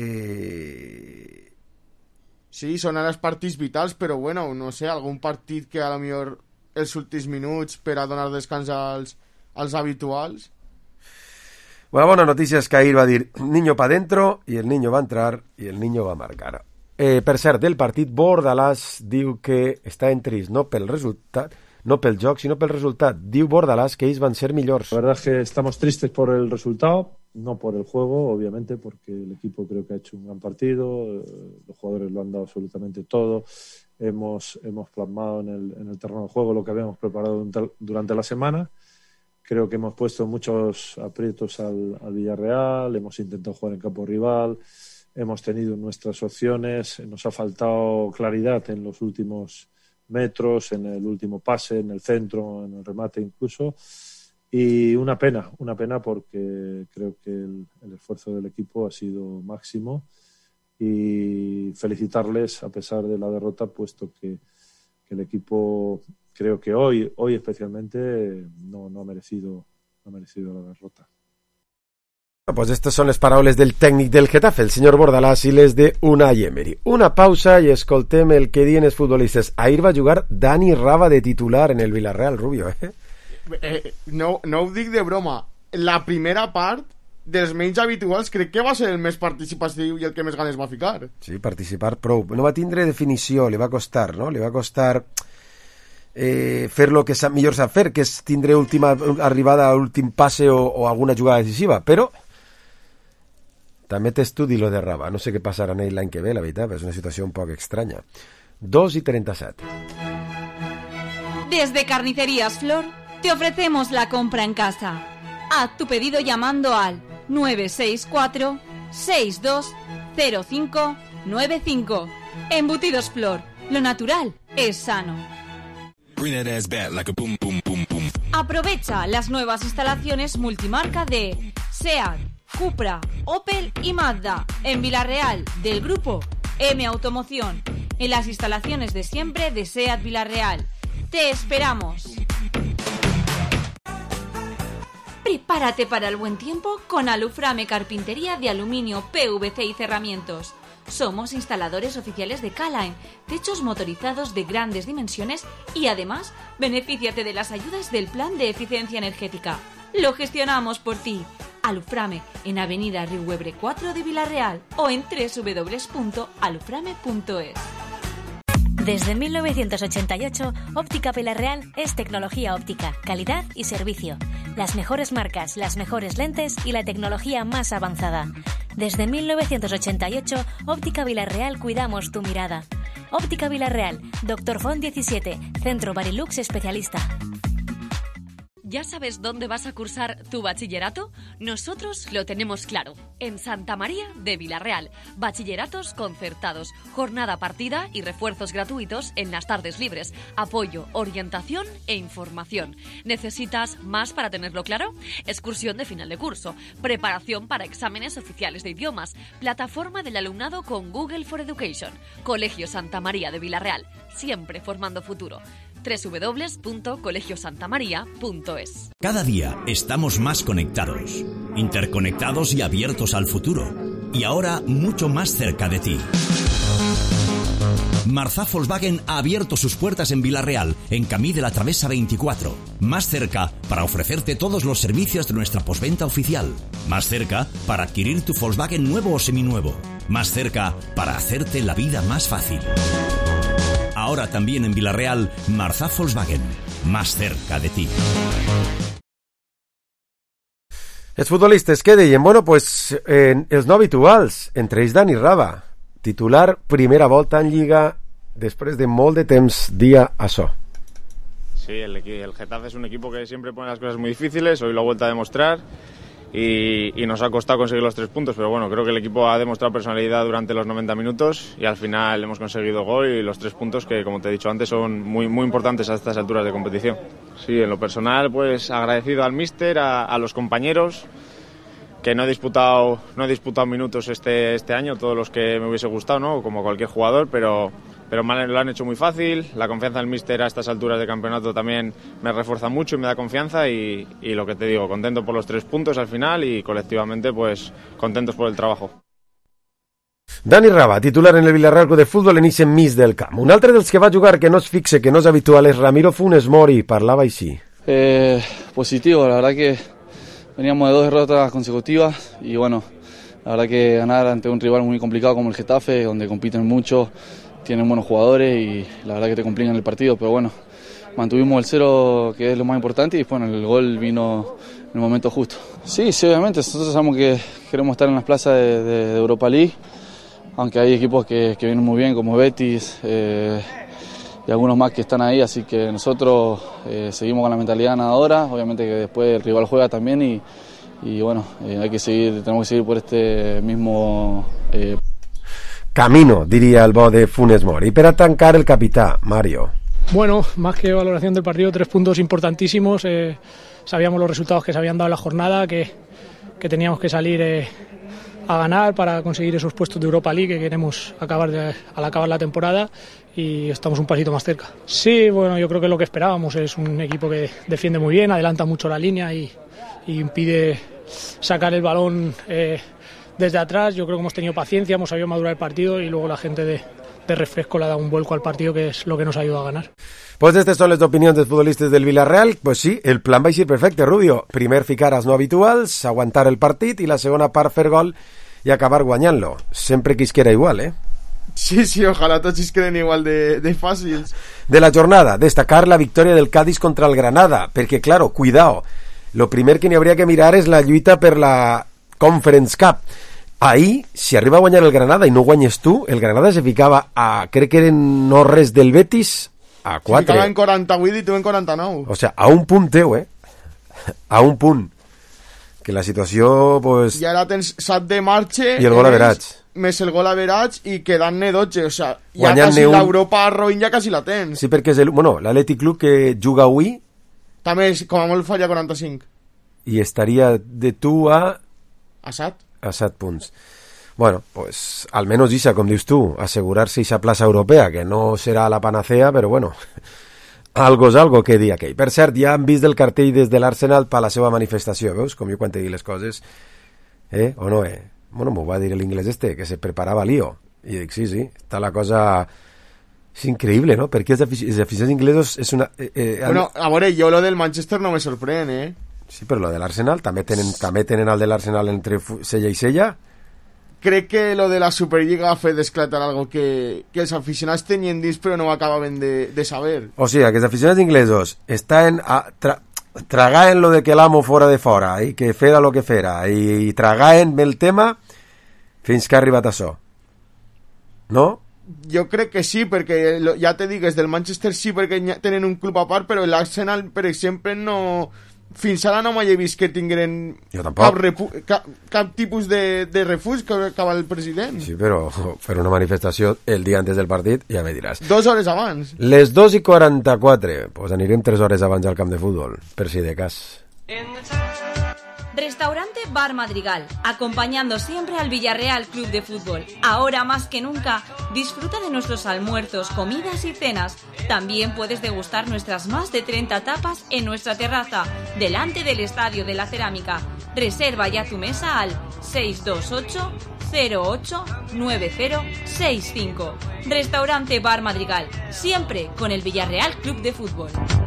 Sí, són ara els partits vitals, però bueno, no sé, algun partit que a lo millor els últims minuts per a donar descans als, als habituals. Bueno, bona notícia és que ahir va dir Niño pa dentro, i el Niño va entrar, i el Niño va marcar. Eh, per cert, del partit, Bordalàs diu que està en trist, no pel resultat... no pel joc, sino pel resultat. Diu Bordalàs que ells van ser millors. La verdad es que estamos tristes por el resultado, no por el juego, obviamente, porque el equipo creo que ha hecho un gran partido, los jugadores lo han dado absolutamente todo, hemos, hemos plasmado en el, en el terreno de juego lo que habíamos preparado durante la semana, creo que hemos puesto muchos aprietos al, al Villarreal, hemos intentado jugar en campo rival, hemos tenido nuestras opciones, nos ha faltado claridad en los últimos metros, en el último pase, en el centro, en el remate incluso, y una pena, una pena porque creo que el, el esfuerzo del equipo ha sido máximo, y felicitarles a pesar de la derrota, puesto que, que el equipo creo que hoy, hoy especialmente no, no ha merecido, no ha merecido la derrota. Pues estas son les paraules del tècnic del Getafe, el senyor Bordalàs, i les de Unai Emery. Una pausa i escoltem el que diuen els futbolistes. Ahir va jugar Dani Rava de titular en el Villarreal, Rubio, eh? eh no, no ho dic de broma. La primera part dels menys habituals crec que va ser el més participatiu i el que més ganes va ficar. Sí, participar prou. No va tindre definició, li va costar, no? Li va costar eh, fer lo que sap, millor sap fer, que és tindre última arribada a l'últim passe o, o alguna jugada decisiva, però també t'estudi lo de Rava. No sé què passarà en ell l'any que ve, la veritat, és una situació un poc estranya. dos y treinta y siete. Desde Carnicerías Flor te ofrecemos la compra en casa. Haz tu pedido llamando al nueve seis cuatro, seis dos cero cinco nueve cinco. Embutidos Flor, lo natural es sano. Aprovecha las nuevas instalaciones multimarca de SEAT, Cupra, Opel y Mazda en Villarreal del grupo M Automoción, en las instalaciones de siempre de SEAT Villarreal. ¡Te esperamos! Prepárate para el buen tiempo con Aluframe Carpintería de Aluminio, P V C y Cerramientos. Somos instaladores oficiales de K-Line, techos motorizados de grandes dimensiones y además benefíciate de las ayudas del Plan de Eficiencia Energética. Lo gestionamos por ti. Aluframe en Avenida Riuebre cuatro de Villarreal o en doble u doble u doble u punto aluframe punto es. Desde mil novecientos ochenta y ocho, Óptica Villarreal es tecnología óptica, calidad y servicio. Las mejores marcas, las mejores lentes y la tecnología más avanzada. Desde mil novecientos ochenta y ocho, Óptica Villarreal cuidamos tu mirada. Óptica Villarreal, Doctor Font diecisiete, Centro Barilux Especialista. ¿Ya sabes dónde vas a cursar tu bachillerato? Nosotros lo tenemos claro. En Santa María de Villarreal. Bachilleratos concertados, jornada partida y refuerzos gratuitos en las tardes libres. Apoyo, orientación e información. ¿Necesitas más para tenerlo claro? Excursión de final de curso. Preparación para exámenes oficiales de idiomas. Plataforma del alumnado con Google for Education. Colegio Santa María de Villarreal. Siempre formando futuro. doble u doble u doble u punto colegio santa maría punto es. Cada día estamos más conectados, interconectados y abiertos al futuro. Y ahora mucho más cerca de ti. Marzá Volkswagen ha abierto sus puertas en Villarreal, en Camí de la Travesa veinticuatro. Más cerca para ofrecerte todos los servicios de nuestra postventa oficial. Más cerca para adquirir tu Volkswagen nuevo o seminuevo. Más cerca para hacerte la vida más fácil. Ahora también en Villarreal, Marzá Volkswagen, más cerca de ti. Els futbolistes, què deien? Bueno, pues, eh, els no habituals, entre ells Dani Rava, titular primera volta en Lliga després de molt de temps dia això. Sí, el, el Getafe es un equipo que siempre pone las cosas muy difíciles, hoy lo ha vuelto a demostrar. Y, y nos ha costado conseguir los tres puntos, pero bueno, creo que el equipo ha demostrado personalidad durante los noventa minutos y al final hemos conseguido gol y los tres puntos que, como te he dicho antes, son muy, muy importantes a estas alturas de competición. Sí, en lo personal, pues agradecido al míster, a, a los compañeros, que no he disputado, no he disputado minutos este, este año, todos los que me hubiese gustado, ¿no? Como cualquier jugador, pero... pero me lo han hecho muy fácil. La confianza del míster a estas alturas de campeonato también me refuerza mucho y me da confianza y, y lo que te digo, contento por los tres puntos al final y colectivamente pues contentos por el trabajo. Dani Rava, titular en el Villarreal Club de Fútbol en ese mig del camp. Un altre dels que va jugar que no es fixe, que no és habitual, és Ramiro Funes Mori, parlava així. Eh, positivo, la verdad que veníamos de dos derrotas consecutivas y bueno, la verdad que ganar ante un rival muy complicado como el Getafe, donde compiten mucho, tienen buenos jugadores y la verdad que te complican el partido, pero bueno, mantuvimos el cero, que es lo más importante, y después bueno, el gol vino en el momento justo. Sí, sí, obviamente, nosotros sabemos que queremos estar en las plazas de, de, de Europa League, aunque hay equipos que, que vienen muy bien, como Betis eh, y algunos más que están ahí, así que nosotros eh, seguimos con la mentalidad ganadora, obviamente que después el rival juega también y, y bueno, eh, hay que seguir, tenemos que seguir por este mismo eh... camino, diría el bo de Funes Mori. Y para tancar el capitán, Mario. Bueno, más que valoración del partido, tres puntos importantísimos. Eh, sabíamos los resultados que se habían dado en la jornada, que, que teníamos que salir eh, a ganar para conseguir esos puestos de Europa League que queremos acabar de, al acabar la temporada, y estamos un pasito más cerca. Sí, bueno, yo creo que es lo que esperábamos. Es un equipo que defiende muy bien, adelanta mucho la línea y, y impide sacar el balón eh, desde atrás. Yo creo que hemos tenido paciencia, hemos sabido madurar el partido, y luego la gente de, de refresco le ha dado un vuelco al partido, que es lo que nos ayuda a ganar. Pues estas son les opinions dels futbolistes del Villarreal. Pues sí, el plan va a ser perfecte, Rubio. Primer ficar els no habituals, aguantar el partit, i la segona part fer gol i acabar guanyant-lo. Sempre quisquera igual, eh? Sí, sí, ojalá tots queden igual de, de fàcils. De la jornada, destacar la victòria del Cádiz contra el Granada, perquè, claro, cuidao, lo primer que n'hi hauria que mirar és la lluita per la Conference Cup. Ahí, si arriba a guanyar el Granada i no guanyes tu, el Granada se ficava a, crec que eren no res del Betis, a quatre. Se ficava en quaranta-vuit i tu en quaranta-nou. O sea, a un punt teu, eh? A un punt. Que la situació, pues... I ara tens set de marxa... I el gol average. Més el gol average i quedant-ne dotze. O sea, ja quasi un... l'Europa roïn ja quasi la tens. Sí, perquè és el... Bueno, l'Atlètic Club que juga avui... També, com a molt, falla quaranta-cinc. I estaria de tu a... A set. A set punts. Bueno, pues, almenys Isa, com dius tu, assegurar-se esa plaça europea, que no serà la panacea, però bueno... Algo és algo, que dir aquell. Per cert, ja han vist el cartell des de l'Arsenal per la seva manifestació, veus? Com jo quan te dic les coses. Eh? O no, eh? Bueno, m'ho va dir l'inglès este, que se preparava lío. I dic, sí, sí, està la cosa... És increïble, no? Perquè els, afic els aficionats inglesos és una... Eh, eh, bueno, a veure, jo lo del Manchester no me sorprèn, eh? Sí, però lo de l'Arsenal, també tenen, també tenen el de l'Arsenal entre sella i sella. Crec que lo de la Superliga ha fet esclatar algo que, que els aficionats tenien dins però no acabaven de, de saber. O sigui, que els aficionats inglesos estan a tra tragaen lo de que l'amo fora de fora i que fera lo que fera i, i tragaen el tema fins que ha arribat a això. No? Jo crec que sí, perquè lo, ja te digues, del Manchester sí perquè tenen un club a part, però l'Arsenal, per exemple, no... Fins ara no m'he vist que tingueren cap, cap, cap tipus de, de refús que acaba el president. Sí, però fer una manifestació el dia antes del partit, ja me diràs. Dos hores abans. Les dos i quaranta-quatre, pues anirem tres hores abans al camp de futbol, per si de cas. Restaurante Bar Madrigal, acompañando siempre al Villarreal Club de Fútbol. Ahora más que nunca, disfruta de nuestros almuerzos, comidas y cenas. También puedes degustar nuestras más de treinta tapas en nuestra terraza, delante del Estadio de la Cerámica. Reserva ya tu mesa al seis dos ocho, cero ocho, nueve cero seis cinco. Restaurante Bar Madrigal, siempre con el Villarreal Club de Fútbol.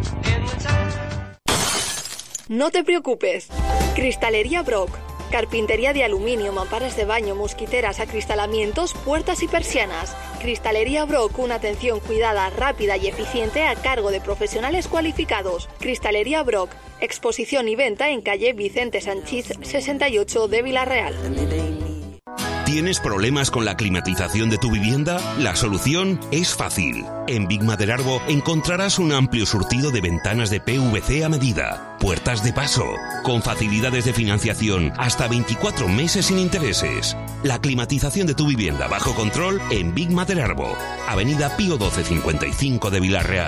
No te preocupes. Cristalería Brock. Carpintería de aluminio, mamparas de baño, mosquiteras, acristalamientos, puertas y persianas. Cristalería Brock, una atención cuidada, rápida y eficiente a cargo de profesionales cualificados. Cristalería Brock, exposición y venta en calle Vicente Sanchís sesenta y ocho de Villarreal. ¿Tienes problemas con la climatización de tu vivienda? La solución es fácil. En Big Maderarbo encontrarás un amplio surtido de ventanas de P V C a medida, puertas de paso, con facilidades de financiación hasta veinticuatro meses sin intereses. La climatización de tu vivienda bajo control en Big Maderarbo, Avenida Pío doce cincuenta y cinco de Villarreal.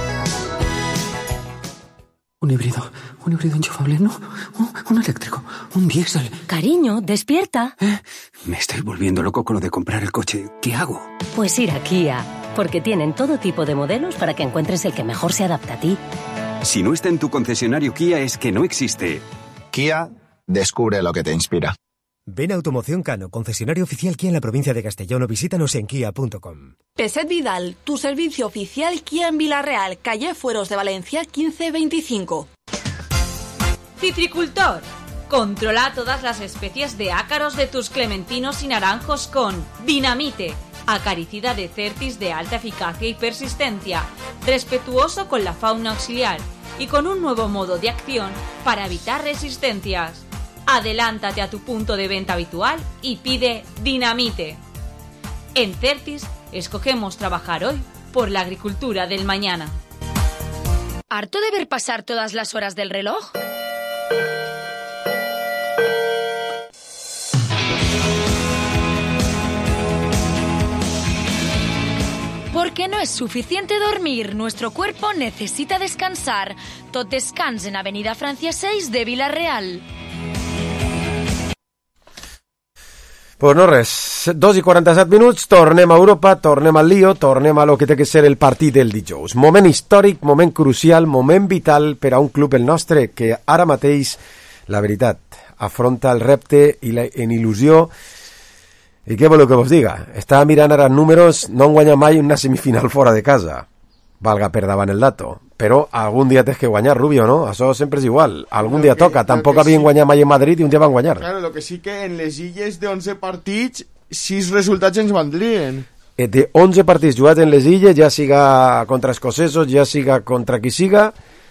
Un híbrido, un híbrido enchufable, no, un, un eléctrico, un diésel. Cariño, despierta. ¿Eh? Me estoy volviendo loco con lo de comprar el coche. ¿Qué hago? Pues ir a Kia, porque tienen todo tipo de modelos para que encuentres el que mejor se adapta a ti. Si no está en tu concesionario Kia es que no existe. Kia, descubre lo que te inspira. Ven a Automoción Cano, concesionario oficial Kia en la provincia de Castellón, o visítanos en kia punto com. Peset Vidal, tu servicio oficial Kia en Villarreal, calle Fueros de Valencia quince veinticinco. Citricultor. Controla todas las especies de ácaros de tus clementinos y naranjos con Dinamite, acaricida de Certis de alta eficacia y persistencia, respetuoso con la fauna auxiliar y con un nuevo modo de acción para evitar resistencias. Adelántate a tu punto de venta habitual y pide Dinamite. En Certis escogemos trabajar hoy por la agricultura del mañana. ¿Harto de ver pasar todas las horas del reloj? que no es suficiente dormir, nuestro cuerpo necesita descansar. Tot descans en Avenida Francia seis de Vila-real. Pues no res, dos i quaranta-set minuts, tornem a Europa, tornem al lío, tornem a lo que té que ser el partit del dijous. Moment històric, moment crucial, moment vital per a un club el nostre que ara mateix, la veritat, afronta el repte i la, en il·lusió. I què voleu que vos diga? Estava mirant ara números, no han guanyat mai una semifinal fora de casa. Valga per davant el dato. Però algun dia tens que guanyar, Rubio, ¿no? Això sempre és igual. Algun dia toca. Tampoc havien guanyat mai en Madrid i un dia van guanyar. Claro, lo que sí que en les illes de onze partits, sis resultats ens valdrien. De onze partits jugats en les illes, ja siga contra escocesos, ja siga contra qui siga,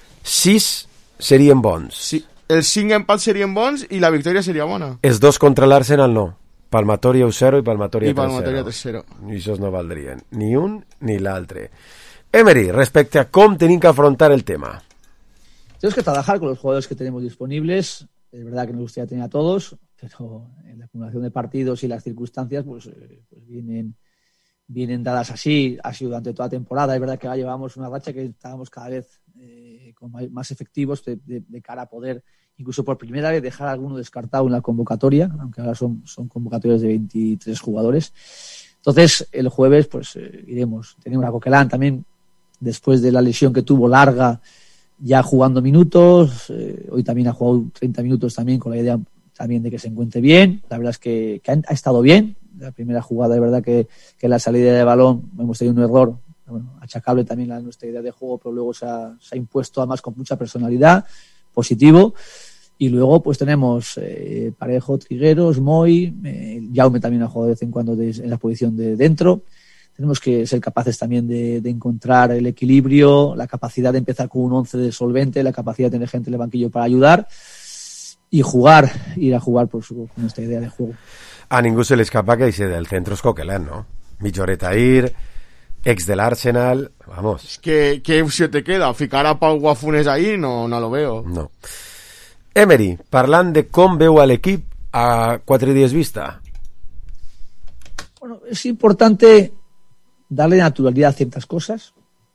sis serien bons. Sí, els cinc empats serien bons i la victòria seria bona. Els dos contra l'Arsenal no. Palmatoria u zero i Palmatoria tres zero. I això no valdrien. Ni un ni l'altre. Emery, respecto a cómo tienen que afrontar el tema. Tenemos que trabajar con los jugadores que tenemos disponibles. Es verdad que nos gustaría tener a todos, pero en la acumulación de partidos y las circunstancias pues, eh, pues vienen, vienen dadas así. Ha sido durante toda la temporada. Es verdad que ahora llevamos una racha que estábamos cada vez eh, con más efectivos de, de, de cara a poder, incluso por primera vez, dejar a alguno descartado en la convocatoria, aunque ahora son, son convocatorias de veintitrés jugadores. Entonces, el jueves pues eh, iremos. Tenemos a Coquelin también, después de la lesión que tuvo larga, ya jugando minutos. Eh, hoy también ha jugado treinta minutos también con la idea también de que se encuentre bien. La verdad es que, que ha, ha estado bien. La primera jugada, es verdad que, que la salida de balón hemos tenido un error, bueno, achacable también a nuestra idea de juego, pero luego se ha, se ha impuesto además con mucha personalidad, positivo. Y luego pues tenemos eh, Parejo, Trigueros, Moy, eh, Jaume también ha jugado de vez en cuando de, en la posición de dentro. Tenemos que ser capaces también de, de encontrar el equilibrio, la capacidad de empezar con un once de solvente, la capacidad de tener gente en el banquillo para ayudar y jugar, ir a jugar por su, con esta idea de juego. A ningú se le escapa que dice del centro es Coquelin, ¿no? Milloreta Ir, ex del Arsenal, vamos. Es que, ¿qué opción te queda? ¿Ficar a Pau Guafunes ahí? No, no lo veo. No. Emery, parlant de com veu a l'equip a quatre dies vista. Bueno, es importante darle naturalidad a ciertas cosas,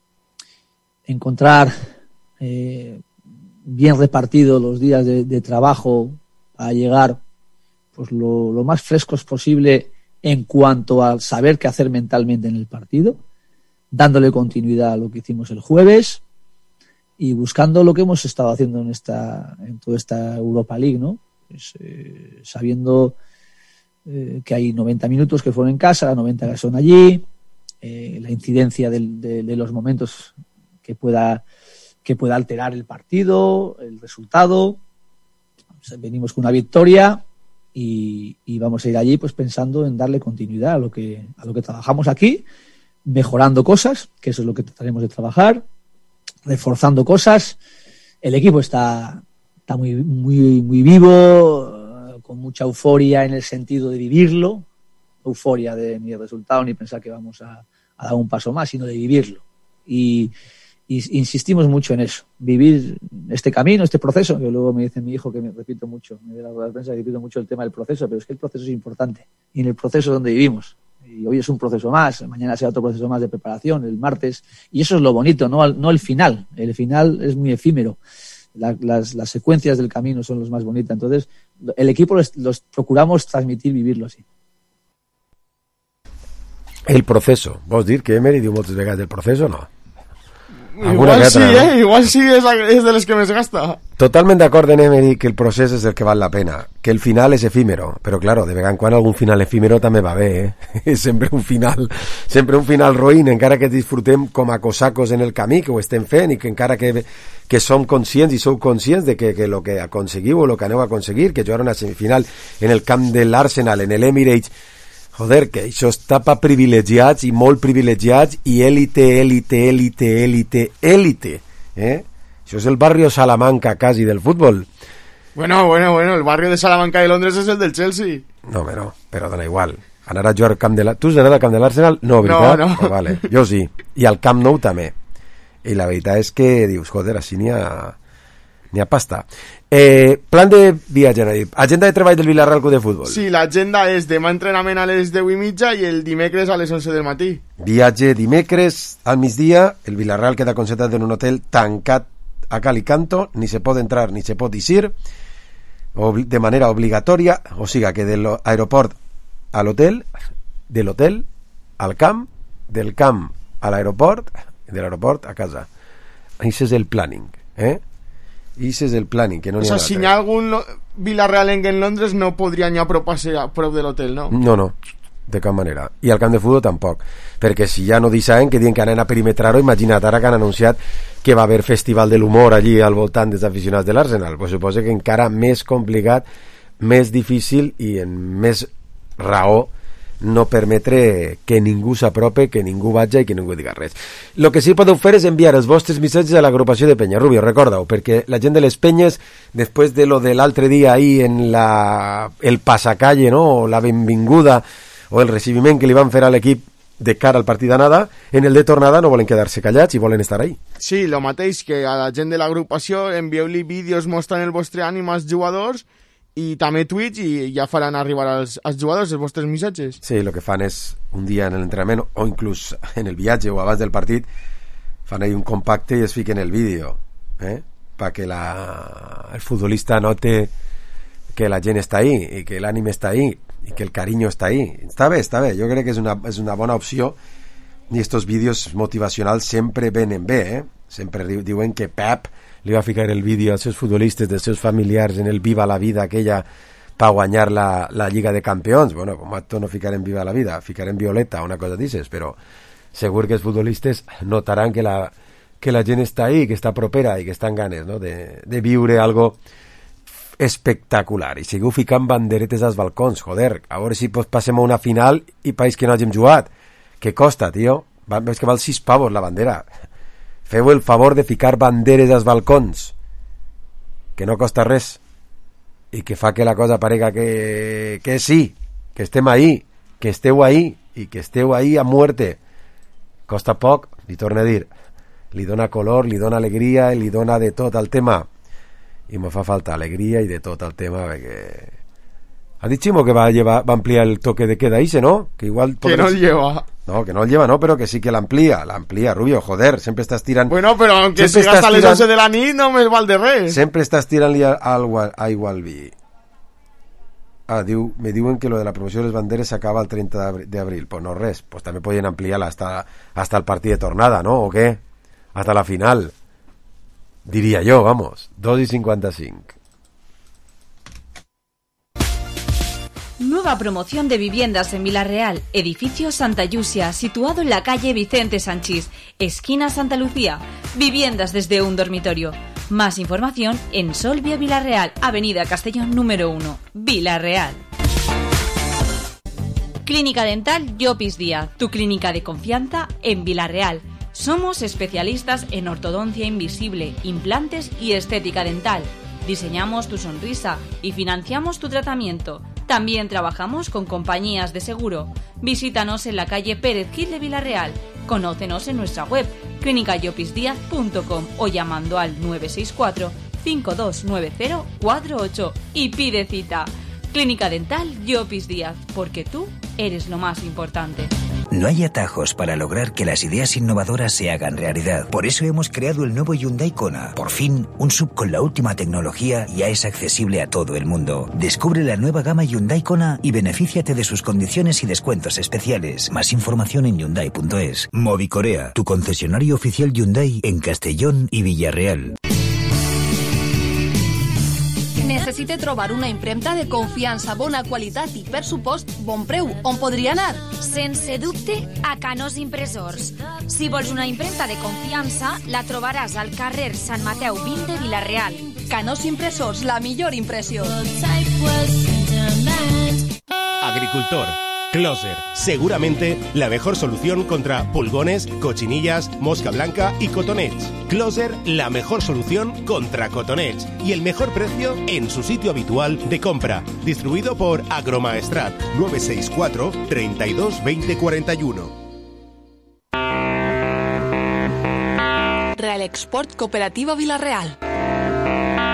encontrar eh, bien repartidos los días de, de trabajo para llegar pues lo, lo más frescos posible en cuanto al saber qué hacer mentalmente en el partido, dándole continuidad a lo que hicimos el jueves y buscando lo que hemos estado haciendo en esta en toda esta Europa League, ¿no? Pues, eh, sabiendo eh, que hay noventa minutos que fueron en casa, noventa que son allí. Eh, la incidencia del, de, de los momentos que pueda que pueda alterar el partido, el resultado. O sea, venimos con una victoria y, y vamos a ir allí pues pensando en darle continuidad a lo que a lo que trabajamos aquí, mejorando cosas, que eso es lo que trataremos de trabajar, reforzando cosas. El equipo está está muy muy muy vivo, con mucha euforia en el sentido de vivirlo. Euforia de ni el resultado ni pensar que vamos a, a dar un paso más, sino de vivirlo. Y, y insistimos mucho en eso, vivir este camino, este proceso, que luego me dice mi hijo que me repito mucho, me da la rueda de prensa que repito mucho el tema del proceso, pero es que el proceso es importante, y en el proceso es donde vivimos. Y hoy es un proceso más, mañana será otro proceso más de preparación, el martes, y eso es lo bonito, no, no el final, el final es muy efímero. La, las, las secuencias del camino son los más bonitas, entonces el equipo los, los procuramos transmitir, vivirlo así. El proceso. Vols dir que Emery diu moltes vegades el proceso? No. Igual sí, eh? Igual sí es, la, es de los que més gasta. Totalment d'acord en Emery que el procés és el que val la pena, que el final és efímero, però claro, de vegades quan algun final efímero també va bé, eh? sempre un final sempre un final roïn, encara que disfrutem com a cosacos en el camí, que ho estem fent i que encara que, que som conscients i sou conscients de que, que lo que aconseguiu o lo que aneu a aconseguir, que jugar una semifinal en el camp de l'Arsenal, en l'Emirates, joder, que això està pa privilegiats i molt privilegiats i élite, élite, élite, élite, élite, eh? Això és el barrio Salamanca casi del fútbol. Bueno, bueno, bueno, el barrio de Salamanca de Londres és el del Chelsea. No, però, però dona igual. Anar a jugar al camp de la... Tu has d'anar al camp de l'Arsenal? No, veritat? No, no. Oh, vale. Jo sí. I al Camp Nou també. I la veritat és que dius, joder, així n'hi ha... ni a pasta. Eh, plan de viatge, no? Agenda de treball del Villarreal Club de Futbol. Sí, l'agenda és demà entrenament a les deu i mitja i el dimecres a les onze del matí. Viatge dimecres al migdia, el Villarreal queda concentrat en un hotel tancat a cal i canto, ni se pot entrar ni se pot eixir, de manera obligatòria, o sigui que de l'aeroport a l'hotel, de l'hotel al camp, del camp a l'aeroport, de l'aeroport a casa. Això és el planning, eh? Això és el planning, que no o n'hi sea, ha si hi ha algun Villarrealenc en Londres no podria ni apropar-se a prop de l'hotel, no? No, no, de cap manera. I al camp de futbol tampoc, perquè si ja no deixaven que diuen que anen a perimetrar-ho, imagina't ara que han anunciat que va haver festival de l'humor allí al voltant dels aficionats de l'Arsenal, pues suposa que encara més complicat, més difícil i en més raó no permetre que ningú s'aprope, que ningú vagi i que ningú diga res. El que sí podeu fer és enviar els vostres missatges a l'agrupació de Peñarrubio, recorda-ho, perquè la gent de les penyes, després de lo de l'altre dia ahí en la, el passacalle, no? O la benvinguda o el recibiment que li van fer a l'equip de cara al partit d'anada, en el de tornada no volen quedar-se callats i volen estar ahí. Sí, el mateix, que a la gent de l'agrupació envieu-li vídeos mostrant el vostre ànim als jugadors i també tuits i ja faran arribar als, als jugadors els vostres missatges. Sí, el que fan és un dia en l'entrenament o inclús en el viatge o abans del partit fan ahí un compacte i es fiquen el vídeo, eh? perquè la, el futbolista note que la gent està ahí i que l'ànim està ahí i que el carinyo està ahí. Està bé, està bé, jo crec que és una, és una bona opció i estos vídeos motivacionals sempre venen bé, eh? Sempre diuen que Pep li va ficar el vídeo als seus futbolistes, dels seus familiars en el Viva la Vida aquella per guanyar la, la Lliga de Campions. Bueno, com a no ficarem Viva la Vida, ficarem Violeta, una cosa d'aixes, però segur que els futbolistes notaran que la, que la gent està ahí, que està propera i que estan ganes, no? de, de viure algo espectacular. I seguiu ficant banderetes als balcons, joder, a veure si pues, passem a una final i país que no hàgim jugat. Què costa, tio? Va, és que val sis pavos la bandera. Feu el favor de ficar banderes als balcons, que no costa res i que fa que la cosa parega que, que sí, que estem ahí, que esteu ahí i que esteu ahí a muerte. Costa poc, li torno a dir, li dona color, li dona alegria, li dona de tot al tema i me fa falta alegria i de tot al tema perquè... Ha dit Ximo que va, llevar, va ampliar el toque de queda ese, ¿no? Que igual... Que no el lleva. No, que no el lleva, no, pero que sí que l'amplía, l'amplía, Rubio, joder, sempre estàs tirant... Bueno, però aunque sigas hasta les once de la nit no me val de res. Sempre estàs tirant-li aigua al vi. Ah, diu, me diuen que lo de la promoció de les banderes s'acaba el trenta d'abril. Pues no res, pues també podien ampliar-la hasta, hasta el partit de tornada, ¿no? ¿O qué? Hasta la final. Diría yo, vamos, dos y cincuenta y cinco. Nueva promoción de viviendas en Villarreal, edificio Santa Yusia, situado en la calle Vicente Sanchís, esquina Santa Lucía. Viviendas desde un dormitorio. Más información en Solvia Villarreal, avenida Castellón número uno, Villarreal. Clínica Dental Llopis Díaz, tu clínica de confianza en Villarreal. Somos especialistas en ortodoncia invisible, implantes y estética dental. Diseñamos tu sonrisa y financiamos tu tratamiento. También trabajamos con compañías de seguro. Visítanos en la calle Pérez Gil de Villarreal. Conócenos en nuestra web clínica llopis díaz punto com o llamando al nueve seis cuatro, cinco dos nueve cero, cuatro ocho y pide cita. Clínica Dental Llopis Díaz, porque tú eres lo más importante. No hay atajos para lograr que las ideas innovadoras se hagan realidad. Por eso hemos creado el nuevo Hyundai Kona. Por fin, un sub con la última tecnología ya es accesible a todo el mundo. Descubre la nueva gama Hyundai Kona y benefíciate de sus condiciones y descuentos especiales. Más información en hyundai punto es. Movicorea, tu concesionario oficial Hyundai en Castellón y Villarreal. Necessite trobar una impremta de confiança, bona qualitat i, per supost, bon preu. On podria anar? Sense dubte, a Canós Impressors. Si vols una impremta de confiança, la trobaràs al carrer Sant Mateu vint de Vila-real. Canós Impressors, la millor impressió. Agricultor. Closer, seguramente la mejor solución contra pulgones, cochinillas, mosca blanca y cotonets. Closer, la mejor solución contra cotonets y el mejor precio en su sitio habitual de compra. Distribuido por Agromaestrat, nueve seis cuatro, treinta y dos, veinte cuarenta y uno. Real Export Cooperativa Villarreal.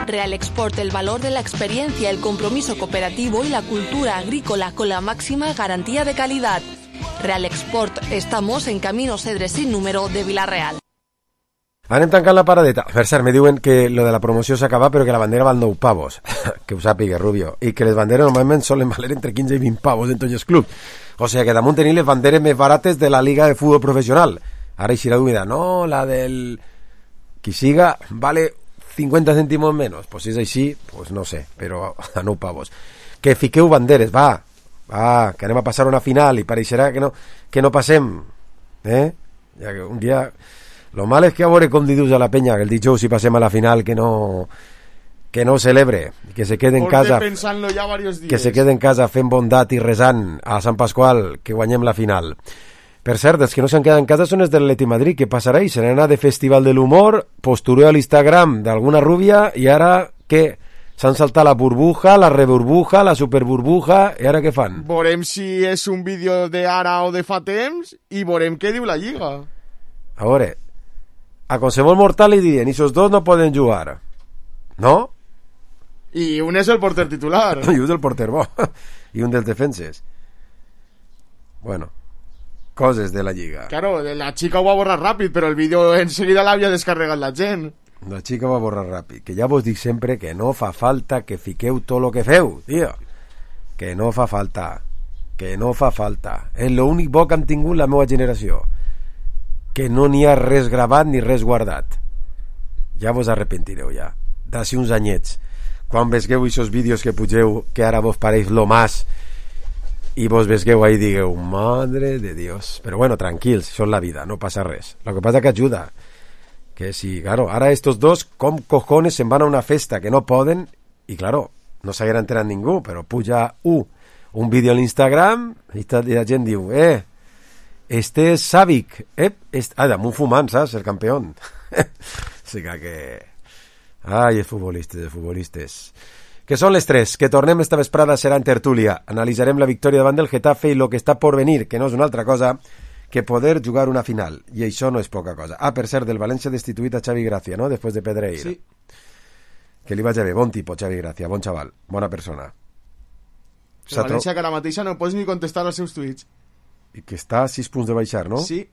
Real Export, el valor de la experiencia, el compromiso cooperativo y la cultura agrícola con la máxima garantía de calidad. Real Export, estamos en Camino Cedre sin número de Vila-real. Anem tancant la paradeta. Per cert, me diuen que lo de la promoció s'ha acabat, però que la bandera val nou pavos. Que ho sàpiga, Rubio. I que les banderes normalment solen valer entre quinze i vint pavos en tots els clubs. O sigui que damunt tenim les banderes més barates de la Liga de Futbol Professional. Ara eixirà dubida, no, la del... qui siga vale cincuenta cèntimos menos. Pues si és així, pues no sé, però a nou pavos. Que fiqueu banderes, va, va, que anem a passar una final i pareixerà que no, que no passem. Eh? Ja que un dia... Lo mal és que a veure com li dius a la penya que el dijous si passem a la final que no que no celebre, que se quede en casa ja varios días. que se quede en casa fent bondat i resant a Sant Pasqual que guanyem la final. Per cert, els que no s'han quedat en casa són els de l'Atleti Madrid. Què passarà? I se n'anà de Festival de l'Humor, postureo a l'Instagram d'alguna rubia i ara què? S'han saltat la burbuja, la reburbuja, la superburbuja i ara què fan? Veurem si és un vídeo d'ara o de fa temps i veurem què diu la Lliga. A veure, a qualsevol mortal li diuen, esos dos no poden jugar, no? I un és el porter titular. I un és el porter bo. I un dels defenses. Bueno, coses de la Lliga. Claro, la xica ho va borrar ràpid, però el vídeo enseguida l'havia descarregat la gent. La xica va borrar ràpid. Que ja vos dic sempre que no fa falta que fiqueu tot lo que feu, tio. Que no fa falta. Que no fa falta. És l'únic bo que hem tingut la meva generació. Que no n'hi ha res gravat ni res guardat. Ja vos arrepentireu ja d'ací uns anyets quan vesgueu aquests vídeos que pugeu que ara vos pareix lo más i vos vesgueu ahí i digueu madre de Dios, però bueno, tranquils, això és la vida, no passa res, lo que passa que ajuda que si, claro, ara estos dos com cojones se'n van a una festa que no poden i claro, no s'haguera enterat ningú però puja uh, un vídeo a l'Instagram i la gent diu eh este és Savic, eh? Est... ah, damunt fumant, saps? El campió. O sigui que... Ai, els futbolistes, els futbolistes. Que són les tres, que tornem esta vesprada serà en tertúlia. Analitzarem la victòria davant del Getafe i lo que està por venir, que no és una altra cosa que poder jugar una final. I això no és poca cosa. Ah, per cert, del València destituït a Xavi Gracia, no? Després de Pedreira. Sí. Que li vaig a bé, bon tipus, Xavi Gracia, bon xaval, bona persona. El València que ara mateixa no pots ni contestar als seus tuits. I que està a sis punts de baixar, no? Sí.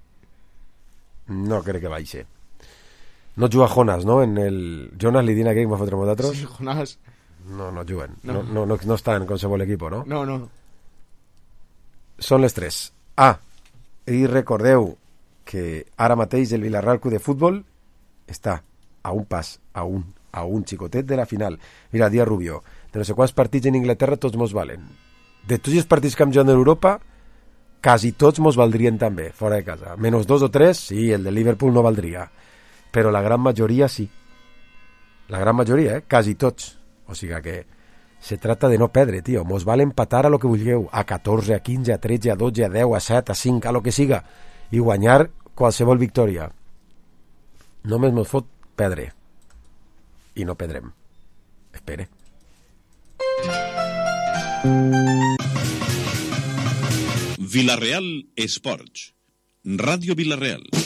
No crec que baixe. No juga Jonas, no? En el... Jonas li diuen aquell que va fotre nosaltres? Sí, Jonas. No, no juguen. No. No, no, no, no està en qualsevol equip, no? No, no. Són les tres. Ah, i recordeu que ara mateix el Villarreal Club de Futbol està a un pas, a un, a un xicotet de la final. Mira, dia Rubio, de no sé quants partits en Inglaterra tots mos valen. De tots els partits que hem jugat en Europa quasi tots mos valdrien també, fora de casa. Menos dos o tres, sí, el de Liverpool no valdria. Però la gran majoria sí. La gran majoria, eh? Quasi tots. O sigui que se trata de no perdre, tio. Mos val empatar a lo que vulgueu. A catorze, a quinze, a tretze, a dotze, a deu, a set, a cinc, a lo que siga. I guanyar qualsevol victòria. Només mos fot perdre. I no perdrem. Espere. Villarreal Esports. Ràdio Villarreal.